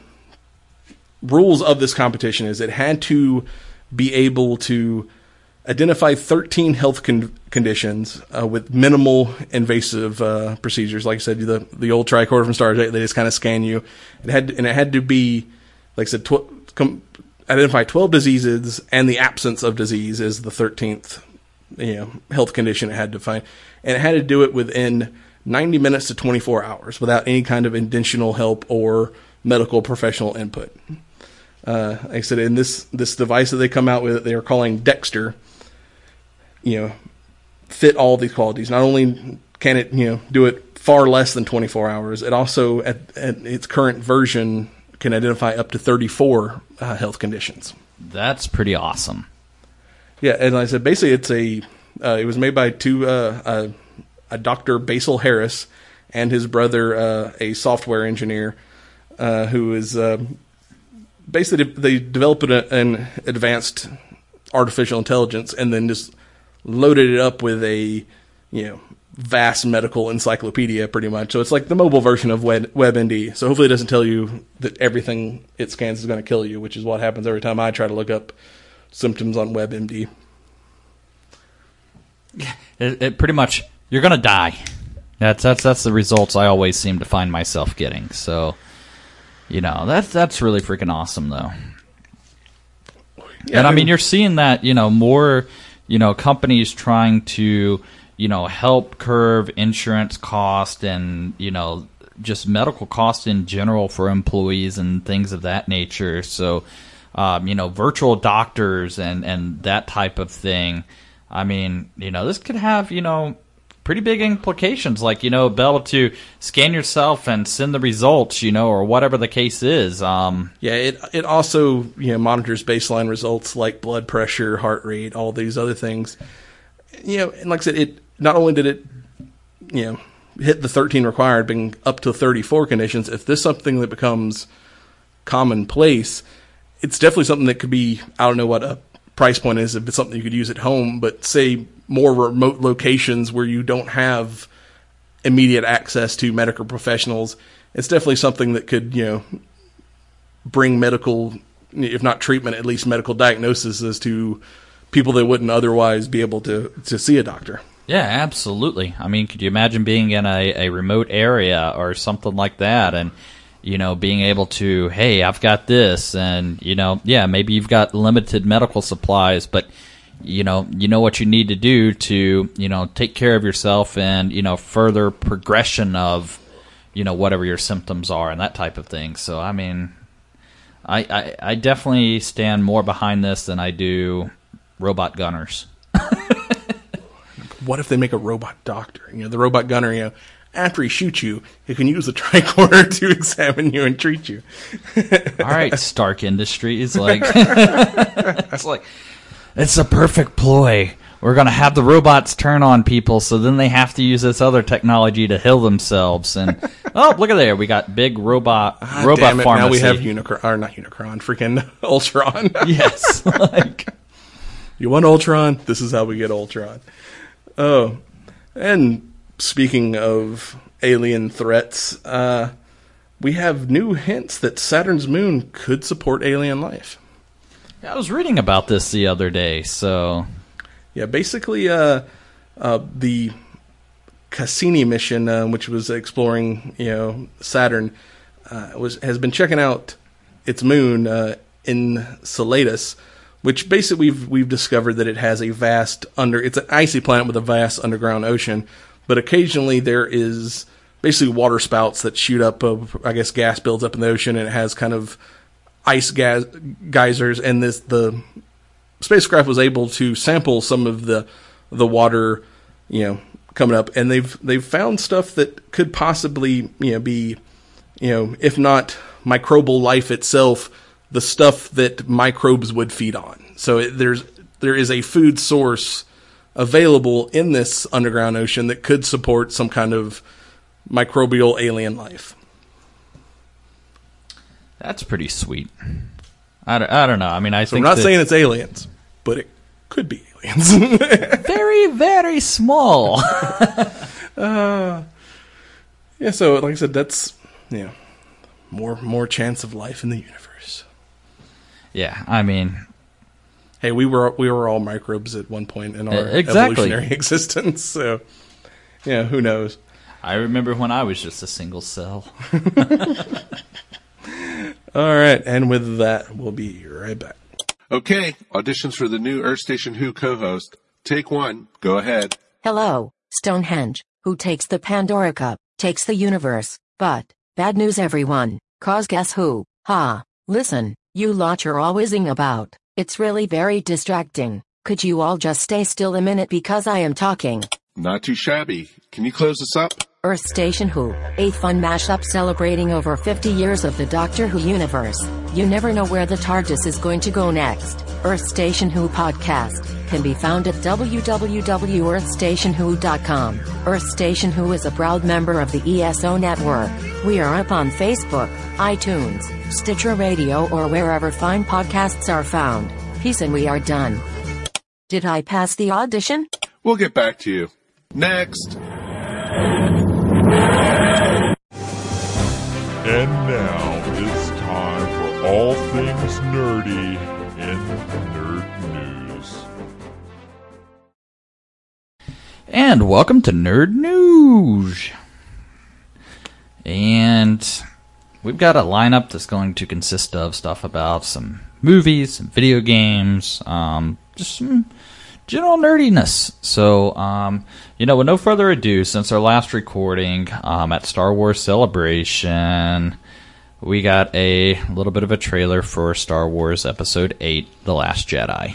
rules of this competition is it had to be able to identify thirteen health con- conditions uh, with minimal invasive uh, procedures. Like I said, the the old tricorder from Star Trek, they just kind of scan you. It had to, and it had to be, like I said, tw- com- identify twelve diseases, and the absence of disease is the thirteenth, you know, health condition it had to find, and it had to do it within ninety minutes to twenty-four hours without any kind of additional help or medical professional input. Uh, like I said, in this this device that they come out with, they are calling Dexter, you know, fit all these qualities. Not only can it, you know, do it far less than twenty-four hours, it also, at, at its current version, can identify up to thirty-four uh, health conditions. That's pretty awesome. Yeah, and like I said, basically it's a, uh, it was made by two, uh, uh, a Doctor Basil Harris and his brother, uh, a software engineer, uh, who is, uh, basically they developed an advanced artificial intelligence and then just loaded it up with a, you know, vast medical encyclopedia pretty much. So it's like the mobile version of Web, WebMD. So hopefully it doesn't tell you that everything it scans is going to kill you, which is what happens every time I try to look up symptoms on WebMD. It, it pretty much, you're going to die. That's, that's, that's the results I always seem to find myself getting. So, you know, that's, that's really freaking awesome though. Yeah, and I mean, you're seeing that, you know, more, you know, companies trying to, you know, help curb insurance cost and, you know, just medical costs in general for employees and things of that nature. So, um, you know, virtual doctors and, and that type of thing. I mean, you know, this could have, you know, pretty big implications, like, you know, be able to scan yourself and send the results, you know, or whatever the case is. Um, yeah, it it also, you know, monitors baseline results like blood pressure, heart rate, all these other things. You know, and like I said, it not only did it, you know, hit the thirteen required, being up to thirty-four conditions. If this is something that becomes commonplace, it's definitely something that could be, I don't know what a price point is if it's something you could use at home, but say more remote locations where you don't have immediate access to medical professionals, it's definitely something that could, you know, bring medical, if not treatment, at least medical diagnosis as to people that wouldn't otherwise be able to, to see a doctor. Yeah, absolutely. I mean, could you imagine being in a, a remote area or something like that and, you know, being able to, hey, I've got this, and, you know, yeah, maybe you've got limited medical supplies, but, you know, you know what you need to do to, you know, take care of yourself and, you know, further progression of, you know, whatever your symptoms are and that type of thing. So, I mean, I, I, I definitely stand more behind this than I do robot gunners. What if they make a robot doctor? You know, the robot gunner, you know, after he shoots you, he can use the tricorder to examine you and treat you. All right, Stark Industries, like, it's like, it's a perfect ploy. We're going to have the robots turn on people, so then they have to use this other technology to heal themselves. And, oh, look at there. We got big robot ah, robot damn it, pharmacy. Now we have Unicron, or not Unicron, freaking Ultron. Yes. Like, you want Ultron? This is how we get Ultron. Oh, and speaking of alien threats, uh, we have new hints that Saturn's moon could support alien life. I was reading about this the other day, so... Yeah, basically, uh, uh, the Cassini mission, uh, which was exploring, you know, Saturn, uh, was has been checking out its moon, uh, Enceladus, which basically we've we've discovered that it has a vast under. It's an icy planet with a vast underground ocean, but occasionally there is basically water spouts that shoot up. Uh, I guess gas builds up in the ocean, and it has kind of ice gas geysers. And this the spacecraft was able to sample some of the the water, you know, coming up, and they've they've found stuff that could possibly, you know, be, you know, if not microbial life itself, the stuff that microbes would feed on. So it, there's there is a food source available in this underground ocean that could support some kind of microbial alien life. That's pretty sweet. I don't, I don't know. I mean, I so think I'm not that saying it's aliens, but it could be aliens. very, very small. uh, yeah. So, like I said, that's you know more more chance of life in the universe. Yeah, I mean, hey, we were we were all microbes at one point in our exactly. evolutionary existence. So, yeah, who knows? I remember when I was just a single cell. All right, and with that, we'll be right back. Okay, auditions for the new Earth Station Who co-host. Take one. Go ahead. Hello, Stonehenge, who takes the Pandora Cup, takes the universe. But, bad news everyone, cause guess who? Ha, listen, you lot you're all whizzing about. It's really very distracting. Could you all just stay still a minute because I am talking? Not too shabby. Can you close this up? Earth Station Who, a fun mashup celebrating over fifty years of the Doctor Who universe. You never know where the TARDIS is going to go next. Earth Station Who podcast can be found at w w w dot earth station who dot com. Earth Station Who is a proud member of the E S O network. We are up on Facebook, iTunes, Stitcher Radio, or wherever fine podcasts are found. Peace, and we are done. Did I pass the audition? We'll get back to you. Next. And now it's time for all things nerdy in Nerd News. And welcome to Nerd News. And we've got a lineup that's going to consist of stuff about some movies, some video games, um, just some general nerdiness. So, um, you know, with no further ado, since our last recording um, at Star Wars Celebration, we got a little bit of a trailer for Star Wars Episode eight, The Last Jedi.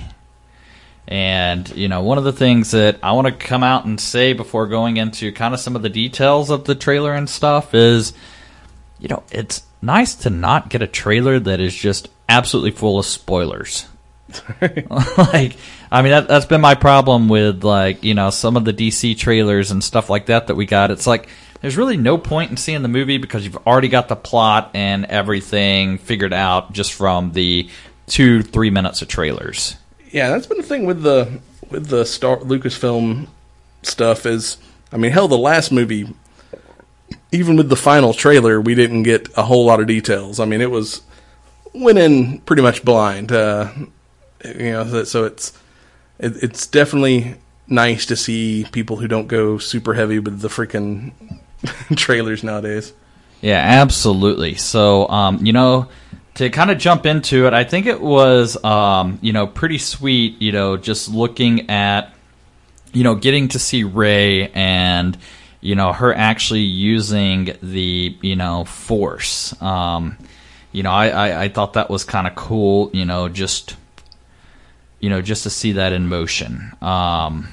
And, you know, one of the things that I want to come out and say before going into kind of some of the details of the trailer and stuff is, you know, it's nice to not get a trailer that is just absolutely full of spoilers. Like, I mean, that, that's been my problem with, like, you know, some of the D C trailers and stuff like that that we got. It's like, there's really no point in seeing the movie because you've already got the plot and everything figured out just from the two, three minutes of trailers. Yeah, that's been the thing with the with the Star Lucasfilm stuff is, I mean, hell, the last movie, even with the final trailer, we didn't get a whole lot of details. I mean, it was went in pretty much blind. Uh, you know, so it's it, it's definitely nice to see people who don't go super heavy with the freaking trailers nowadays. Yeah, absolutely. So, um, you know, to kind of jump into it, I think it was, um, you know, pretty sweet, you know, just looking at, you know, getting to see Rey and, you know, her actually using the, you know, Force. Um, you know, I, I, I thought that was kind of cool, you know, just, you know, just to see that in motion. Um,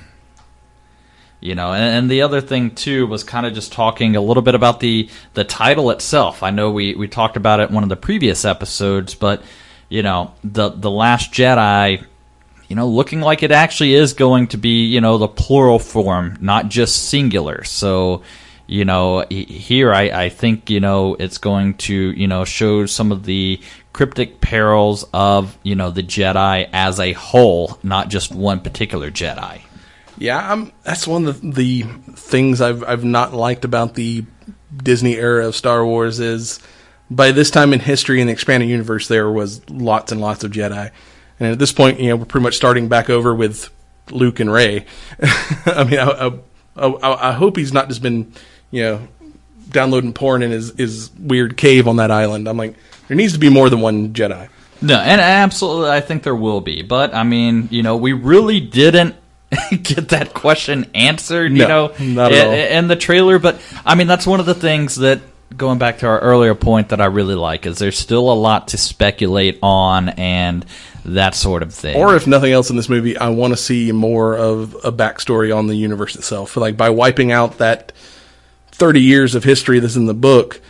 you know, and, and the other thing, too, was kind of just talking a little bit about the, the title itself. I know we, we talked about it in one of the previous episodes, but, you know, the, the Last Jedi, you know, looking like it actually is going to be, you know, the plural form, not just singular. So, you know, here I, I think, you know, it's going to, you know, show some of the cryptic perils of, you know, the Jedi as a whole, not just one particular Jedi. Yeah, I'm, that's one of the, the things I've I've not liked about the Disney era of Star Wars is by this time in history in the expanded universe there was lots and lots of Jedi. And at this point, you know, we're pretty much starting back over with Luke and Rey. I mean, I, I, I, I hope he's not just been, you know, downloading porn in his, his weird cave on that island. I'm like, there needs to be more than one Jedi. No, and absolutely, I think there will be. But, I mean, you know, we really didn't get that question answered, No, you know, not at all. in, in the trailer. But I mean, that's one of the things that, going back to our earlier point, that I really like is there's still a lot to speculate on and that sort of thing. Or if nothing else in this movie, I want to see more of a backstory on the universe itself. Like by wiping out that thirty years of history that's in the book,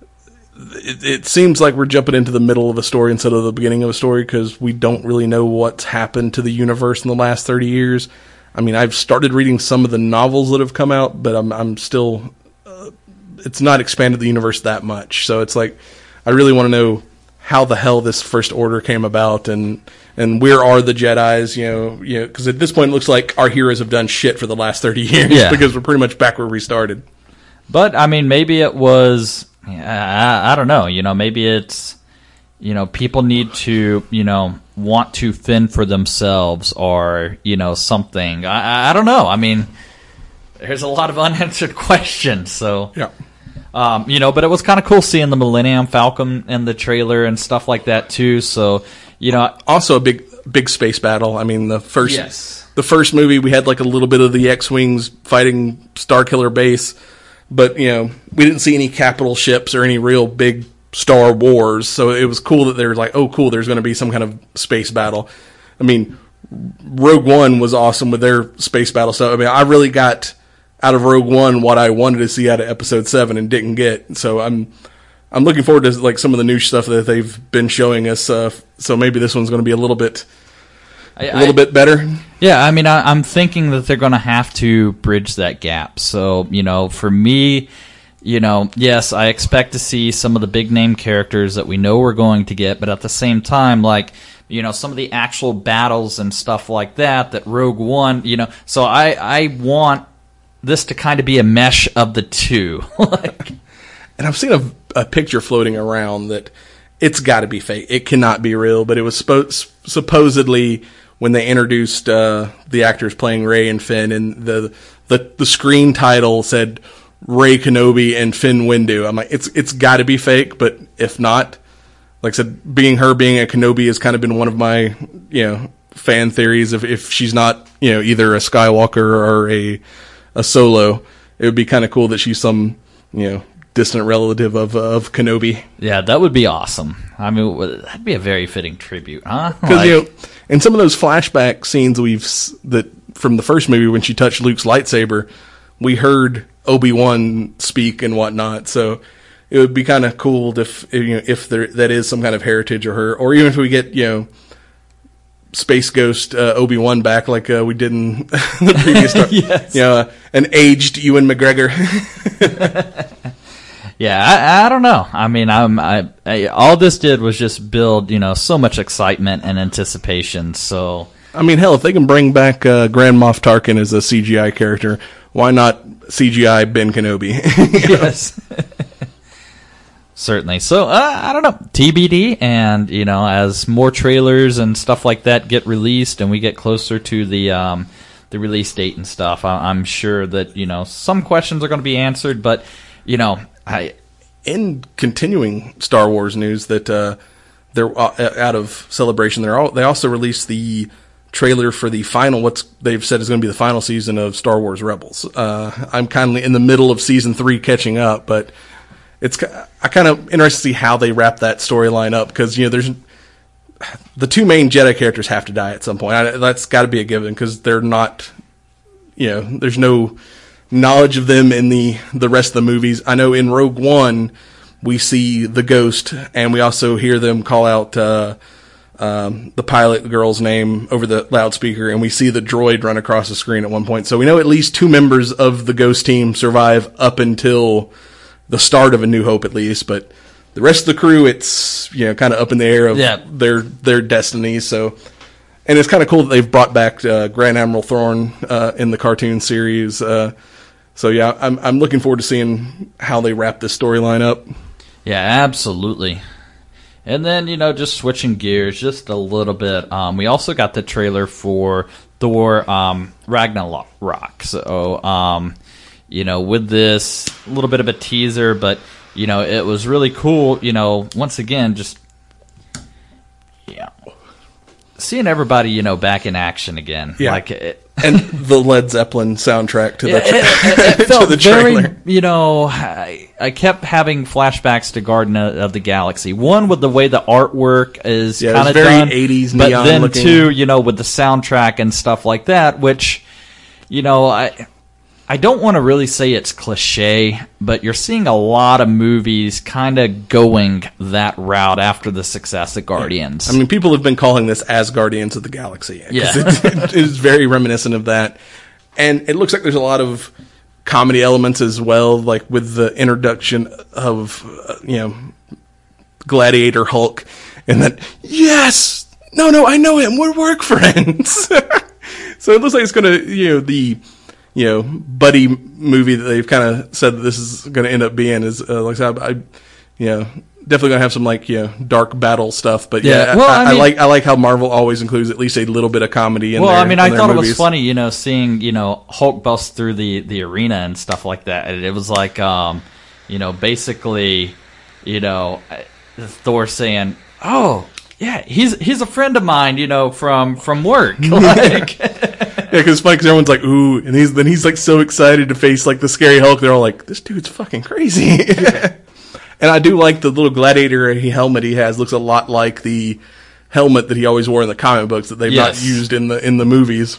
it, it seems like we're jumping into the middle of a story instead of the beginning of a story because we don't really know what's happened to the universe in the last thirty years. I mean, I've started reading some of the novels that have come out, but I'm, I'm still, uh, it's not expanded the universe that much. So it's like, I really want to know how the hell this First Order came about, and and where are the Jedis, you know, you know, because at this point it looks like our heroes have done shit for the last thirty years Yeah. because we're pretty much back where we started. But I mean, maybe it was, I, I don't know, you know, maybe it's, you know, people need to, you know, want to fend for themselves or, you know, something. I, I don't know. I mean, there's a lot of unanswered questions, so. Yeah. Um, you know, but it was kind of cool seeing the Millennium Falcon in the trailer and stuff like that too. So, you know, Also a big big space battle. I mean, the first Yes. the first movie we had like a little bit of the X-Wings fighting Starkiller base, but you know, we didn't see any capital ships or any real big Star Wars. So it was cool that they were like, "Oh, cool, there's going to be some kind of space battle." I mean, Rogue One was awesome with their space battle. So I mean, I really got out of Rogue One what I wanted to see out of Episode Seven and didn't get. So I'm I'm looking forward to like some of the new stuff that they've been showing us. Uh, so maybe this one's going to be a little bit I, a little I- bit better. Yeah, I mean, I, I'm thinking that they're going to have to bridge that gap. So, you know, for me, you know, yes, I expect to see some of the big name characters that we know we're going to get, but at the same time, like, you know, some of the actual battles and stuff like that, that Rogue One, you know, so I, I want this to kind of be a mesh of the two. Like, And I've seen a, a picture floating around that it's got to be fake. It cannot be real, but it was spo- supposedly when they introduced uh, the actors playing Rey and Finn, and the, the the screen title said Rey Kenobi and Finn Windu. I'm like, it's it's got to be fake, but if not, like I said, being her being a Kenobi has kind of been one of my, you know, fan theories. If if she's not, you know, either a Skywalker or a a Solo, it would be kind of cool that she's some, you know, distant relative of of Kenobi. yeah, that would be awesome. I mean, that'd be a very fitting tribute, huh? Because Like- you know, in some of those flashback scenes we've s- that from the first movie when she touched Luke's lightsaber, we heard Obi-Wan speak and whatnot. So it would be kind of cool if you know if there that is some kind of heritage of her, or even if we get, you know, Space Ghost uh, Obi-Wan back like uh, we did in the previous Star- Yes. you know, uh, an aged Ewan McGregor. Yeah, I, I don't know. I mean, I'm, I, I, all this did was just build, you know, so much excitement and anticipation. So, I mean, hell, if they can bring back uh, Grand Moff Tarkin as a C G I character, why not C G I Ben Kenobi? yes, certainly. So, uh, I don't know, T B D. And you know, as more trailers and stuff like that get released, and we get closer to the um, the release date and stuff, I, I'm sure that you know some questions are going to be answered. But you know, I. In continuing Star Wars news, that uh, they're uh, out of Celebration, they're all, they also released the trailer for the final, what's they've said is going to be the final season of Star Wars Rebels. Uh, I'm kind of in the middle of season three catching up, but it's I kind of interested to see how they wrap that storyline up, because you know there's the two main Jedi characters have to die at some point. I, that's got to be a given, because they're not, you know, there's no knowledge of them in the the rest of the movies. I know in Rogue One we see the Ghost, and we also hear them call out uh, um, the pilot girl's name over the loudspeaker, and we see the droid run across the screen at one point. So we know at least two members of the Ghost team survive up until the start of A New Hope, at least. But the rest of the crew, it's, you know, kind of up in the air of Yeah. their their destinies. So. And it's kind of cool that they've brought back uh, Grand Admiral Thrawn uh, in the cartoon series. Uh, so yeah, I'm I'm looking forward to seeing how they wrap this storyline up. Yeah, absolutely. And then, you know, just switching gears just a little bit, um, we also got the trailer for Thor um, Ragnarok. So, um, you know, with this, a little bit of a teaser, but, you know, it was really cool, you know, once again, just, yeah, seeing everybody, you know, back in action again. Yeah. Like, it, And the Led Zeppelin soundtrack to the, tra- it, it, it to felt the trailer. very, you know, I, I kept having flashbacks to Garden of the Galaxy. One, with the way the artwork is Yeah, it kind was of very done, eighties but neon then looking. two, you know, with the soundtrack and stuff like that, which, you know, I I don't want to really say it's cliche, but you're seeing a lot of movies kind of going that route after the success of Guardians. I mean, people have been calling this as Guardians of the Galaxy. 'Cause Yeah. it, it is very reminiscent of that. And it looks like there's a lot of comedy elements as well, like with the introduction of, uh, you know, Gladiator Hulk, and that, yes! No, no, I know him, we're work friends! So it looks like it's gonna, you know, the, you know, buddy movie that they've kind of said that this is gonna end up being is, uh, like I said, I, you know, definitely gonna have some, like, you know, dark battle stuff, but yeah, Yeah, well, I, I I mean- like, I like how Marvel always includes at least a little bit of comedy in well, their I mean, I in their thought it movies. was funny, you know, seeing, you know, Hulk bust through the, the arena and stuff like that. And it was like, um, you know, basically, you know, Thor saying, "Oh, yeah, he's he's a friend of mine, you know, from from work." Like, Yeah, because it's funny because everyone's like, ooh, and he's then he's like so excited to face like the scary Hulk. They're all like, this dude's fucking crazy. And I do like the little gladiator helmet he has. Looks a lot like the helmet that he always wore in the comic books that they've Yes. not used in the in the movies.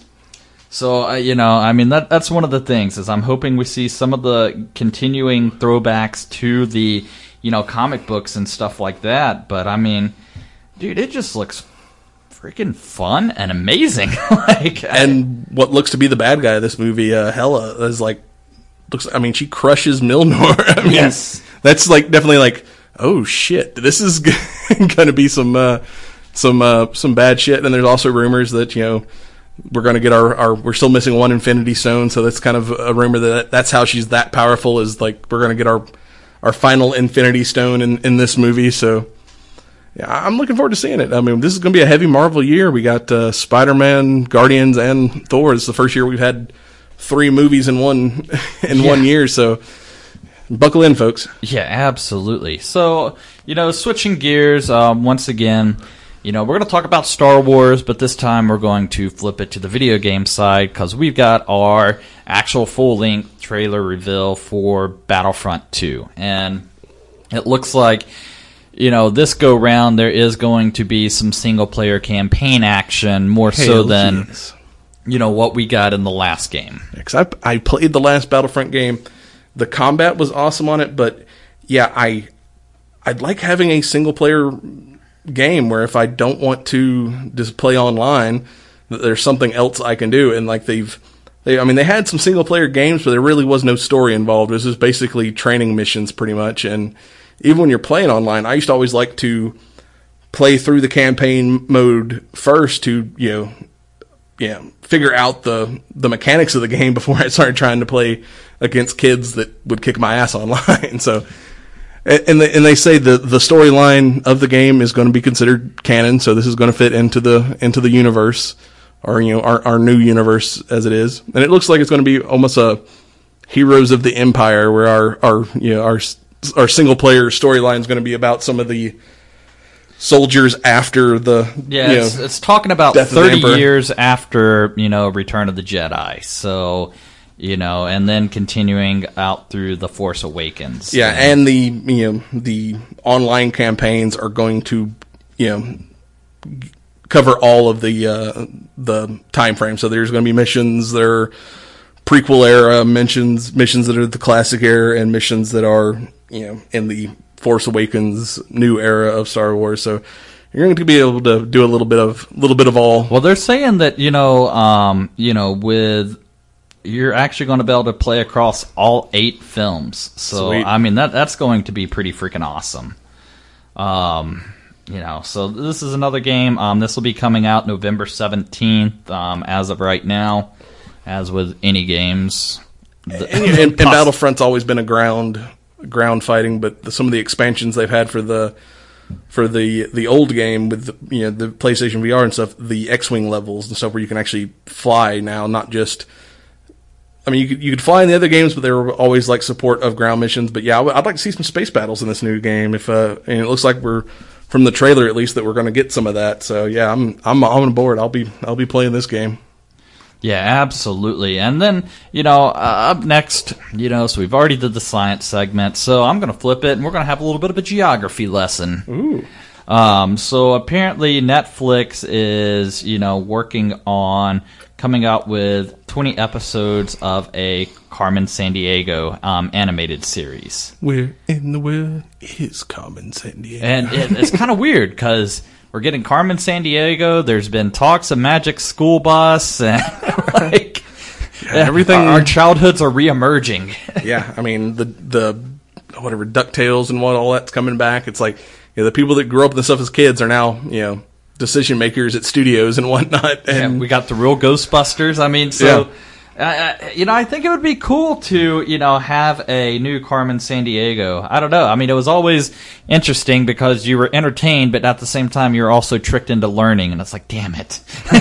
So, uh, you know, I mean, that that's one of the things is I'm hoping we see some of the continuing throwbacks to the, you know, comic books and stuff like that. But, I mean, dude, it just looks freaking fun and amazing. like, And what looks to be the bad guy of this movie, uh, Hela, is like, looks. I mean, she crushes Milnor. I mean, Yes. that's like definitely like, oh shit, this is going to be some uh, some uh, some bad shit. And there's also rumors that, you know, we're going to get our, our, we're still missing one Infinity Stone, so that's kind of a rumor that that's how she's that powerful, is like we're going to get our our final Infinity Stone in, in this movie. So yeah, I'm looking forward to seeing it. I mean, this is going to be a heavy Marvel year. We got uh, Spider-Man, Guardians, and Thor. It's the first year we've had three movies in one in Yeah. one year. So buckle in, folks. Yeah, absolutely. So, you know, switching gears, um, once again, you know, we're going to talk about Star Wars, but this time we're going to flip it to the video game side because we've got our actual full-length trailer reveal for Battlefront two. And it looks like, you know, this go-round there is going to be some single-player campaign action more so Hell than, yes. you know, what we got in the last game. Because I, I played the last Battlefront game. The combat was awesome on it, but yeah, I I'd like having a single player game where if I don't want to just play online, that there's something else I can do. And like they've, they I mean, they had some single player games, but there really was no story involved. It was just basically training missions, pretty much. And even when you're playing online, I used to always like to play through the campaign mode first to, you know, yeah, figure out the the mechanics of the game before I started trying to play against kids that would kick my ass online. So, and they, and they say the the storyline of the game is going to be considered canon. So this is going to fit into the into the universe, or you know, our our new universe as it is. And it looks like it's going to be almost a Heroes of the Empire, where our our you know our our single player storyline is going to be about some of the soldiers after the Yeah, you it's, know, it's talking about Death of the thirty Emperor. years after, you know, Return of the Jedi. So, you know, and then continuing out through The Force Awakens. Yeah, and the you know the online campaigns are going to you know g- cover all of the uh, the time frame. So there's going to be missions that are prequel era missions, missions that are the classic era, and missions that are you know in the Force Awakens new era of Star Wars. So you're going to be able to do a little bit of little bit of all. Well, they're saying that, you know, um, you know, with you're actually going to be able to play across all eight films. So, Sweet. I mean, that that's going to be pretty freaking awesome. Um, you know, so this is another game. Um, this will be coming out November seventeenth, um, as of right now, as with any games. The- And, and, and Battlefront's always been a ground ground fighting, but the, some of the expansions they've had for the for the the old game with the, you know the PlayStation V R and stuff, the X-wing levels and stuff where you can actually fly now, not just. I mean, you could you could fly in the other games, but they were always like support of ground missions. But yeah, I would- I'd like to see some space battles in this new game. If uh, and it looks like we're from the trailer at least that we're going to get some of that. So yeah, I'm I'm on board. I'll be I'll be playing this game. Yeah, absolutely. And then, you know, uh, up next, you know, so we've already did the science segment, so I'm going to flip it, and we're going to have a little bit of a geography lesson. Ooh. Um, so apparently Netflix is, you know, working on coming out with twenty episodes of a Carmen Sandiego um, animated series. Where in the world is Carmen Sandiego? And it, it's kind of weird, because we're getting Carmen Sandiego. There's been talks of Magic School Bus, and like yeah, everything. Our, our childhoods are reemerging. Yeah, I mean the the whatever DuckTales and what all that's coming back. It's like, you know, the people that grew up with this stuff as kids are now, you know, decision makers at studios and whatnot. And yeah, we got the real Ghostbusters. I mean, so. Yeah. Uh, you know, I think it would be cool to, you know, have a new Carmen Sandiego. I don't know. I mean, it was always interesting because you were entertained, but at the same time, you're also tricked into learning, and it's like, damn it.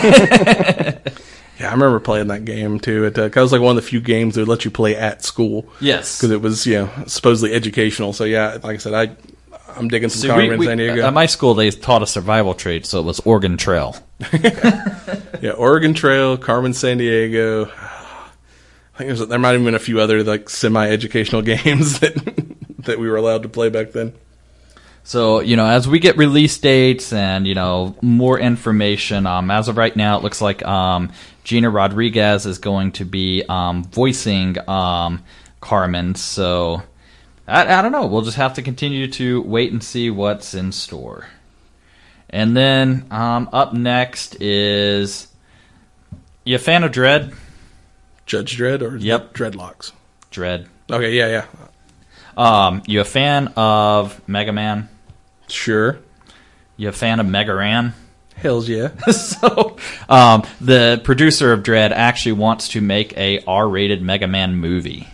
Yeah, I remember playing that game, too. It, uh, it was like one of the few games that would let you play at school. Yes. Because it was, you know, supposedly educational. So, yeah, like I said, I, I'm digging some See, Carmen we, we, Sandiego. At my school, they taught a survival trade, so it was Oregon Trail. Yeah, Oregon Trail, Carmen Sandiego. I think there's, there might have been a few other like semi-educational games that that we were allowed to play back then. So, you know, as we get release dates and, you know, more information, um, as of right now, it looks like um, Gina Rodriguez is going to be um, voicing um, Carmen. So, I, I don't know. We'll just have to continue to wait and see what's in store. And then um, up next is, you a fan of Dredd? Judge Dredd or yep. Dreadlocks? Dredd. Okay, yeah, yeah. Um, you a fan of Mega Man? Sure. You a fan of Mega Ran? Hells yeah. So, um, the producer of Dredd actually wants to make a R-rated Mega Man movie.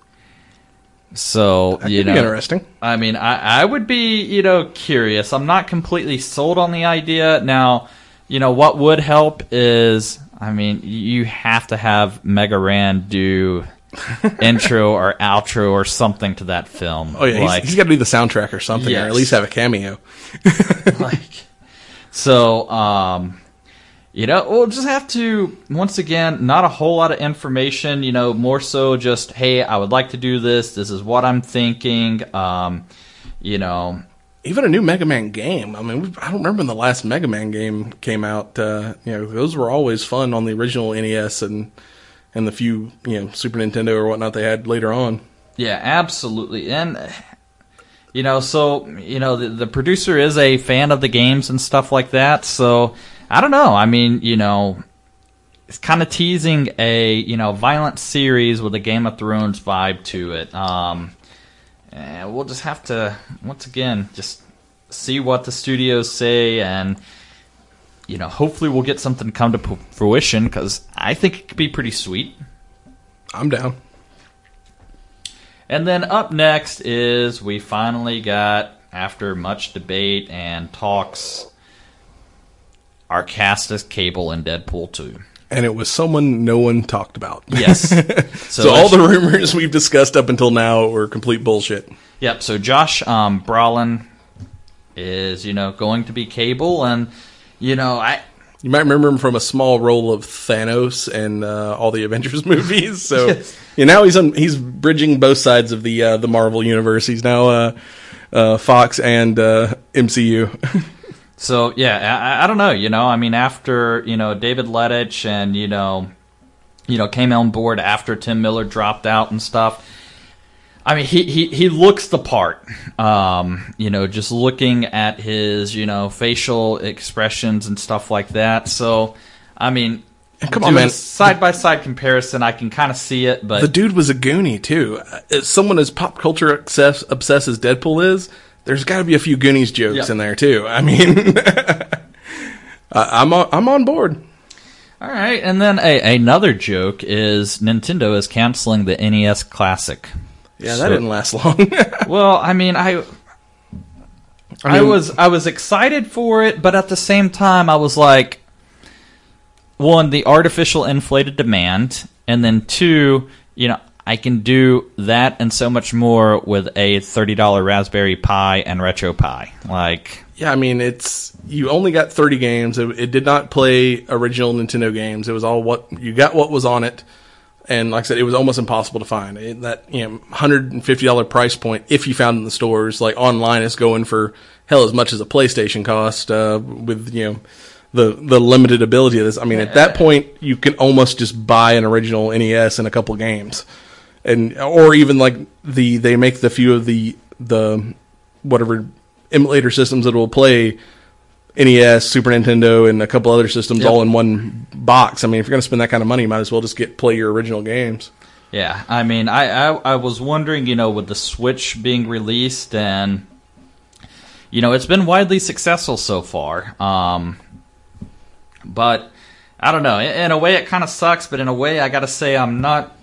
So, that you could know, be interesting. I mean, I, I would be, you know, curious. I'm not completely sold on the idea. Now, you know, what would help is, I mean, you have to have Mega Ran do intro or outro or something to that film. Oh yeah, like, he's, he's got to do the soundtrack or something, yes. or at least have a cameo. like, so, um, you know, we'll just have to, once again, not a whole lot of information, you know, more so just, hey, I would like to do this. This is what I'm thinking. Um, you know. Even a new Mega Man game. I mean, I don't remember when the last Mega Man game came out. Uh, you know, those were always fun on the original N E S and and the few, you know, Super Nintendo or whatnot they had later on. Yeah, absolutely. And, you know, so, you know, the, the producer is a fan of the games and stuff like that. So, I don't know. I mean, you know, it's kind of teasing a, you know, violent series with a Game of Thrones vibe to it. Um, and we'll just have to, once again, just see what the studios say, and, you know, hopefully we'll get something come to fruition, because I think it could be pretty sweet. I'm down. And then up next is, we finally got, after much debate and talks, our cast as Cable in Deadpool two. And it was someone no one talked about. Yes. So, so all the rumors we've discussed up until now were complete bullshit. Yep, so Josh um, Brolin is, you know, going to be Cable, and, you know, I... You might remember him from a small role of Thanos in uh, all the Avengers movies. So yes. Yeah, now he's on, he's bridging both sides of the uh, the Marvel universe. He's now uh, uh, Fox and uh, M C U. So, yeah, I, I don't know, you know, I mean, after, you know, David Lettich and, you know, you know, came on board after Tim Miller dropped out and stuff, I mean, he, he, he looks the part, um, you know, just looking at his, you know, facial expressions and stuff like that. So, I mean, come on, man, side-by-side comparison, I can kind of see it, but... The dude was a Goonie, too. As someone as pop culture obsessed, obsessed as Deadpool is, there's got to be a few Goonies jokes yep. in there, too. I mean, I'm, on, I'm on board. All right, and then a, another joke is Nintendo is canceling the N E S Classic. Yeah, that so, didn't last long. Well, I mean, I, I, mean, I was I was excited for it, but at the same time, I was like, one, the artificial inflated demand, and then two, you know, I can do that and so much more with a thirty dollars Raspberry Pi and RetroPie. Like, yeah, I mean, it's you only got thirty games. It, it did not play original Nintendo games. It was all what you got, what was on it, and like I said, it was almost impossible to find. It, that you know, one hundred fifty dollars price point, if you found it in the stores, like online, is going for hell as much as a PlayStation cost. Uh, with you know. The, the limited ability of this. I mean, at that point, you can almost just buy an original N E S and a couple games. And or even like the they make the few of the the whatever emulator systems that will play N E S, Super Nintendo, and a couple other systems yep. all in one box. I mean, if you're going to spend that kind of money, you might as well just get play your original games. Yeah, I mean, I, I I was wondering, you know, with the Switch being released, and you know, it's been widely successful so far. Um, but I don't know. In, in a way, it kind of sucks. But in a way, I got to say, I'm not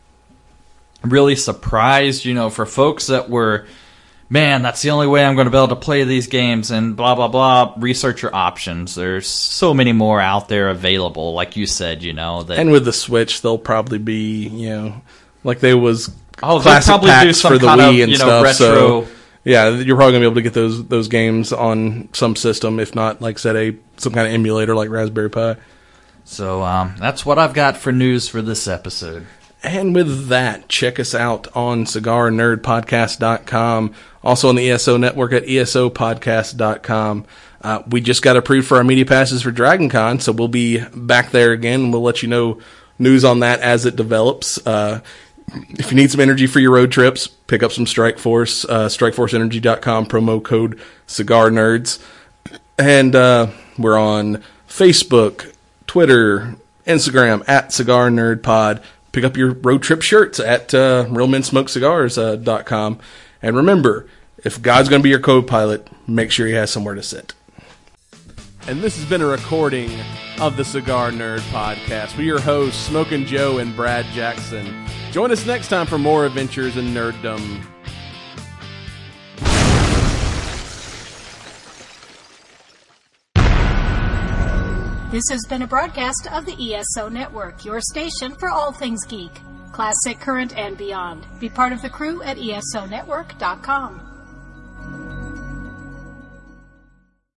really surprised, you know, for folks that were, man, that's the only way I'm going to be able to play these games and blah, blah, blah. Research your options. There's so many more out there available, like you said, you know. That, and with the Switch, they'll probably be, you know, like there was oh, classic probably packs do some for the kind Wii of, and you know, stuff. retro. So, yeah, you're probably going to be able to get those those games on some system, if not, like I said, a, some kind of emulator like Raspberry Pi. So um, that's what I've got for news for this episode. And with that, check us out on cigar nerd podcast dot com. Also on the E S O network at E S O podcast dot com. Uh, we just got approved for our media passes for DragonCon, so we'll be back there again. We'll let you know news on that as it develops. Uh, if you need some energy for your road trips, pick up some Strikeforce, uh, strike force energy dot com, promo code Cigar Nerds. And uh, we're on Facebook, Twitter, Instagram, at Cigar Nerd Pod. Pick up your road trip shirts at uh, real men smoke cigars dot com. And remember, if God's going to be your co-pilot, make sure he has somewhere to sit. And this has been a recording of the Cigar Nerd Podcast with your hosts, Smokin' Joe and Brad Jackson. Join us next time for more adventures in nerddom. This has been a broadcast of the E S O Network, your station for all things geek, classic, current, and beyond. Be part of the crew at E S O network dot com.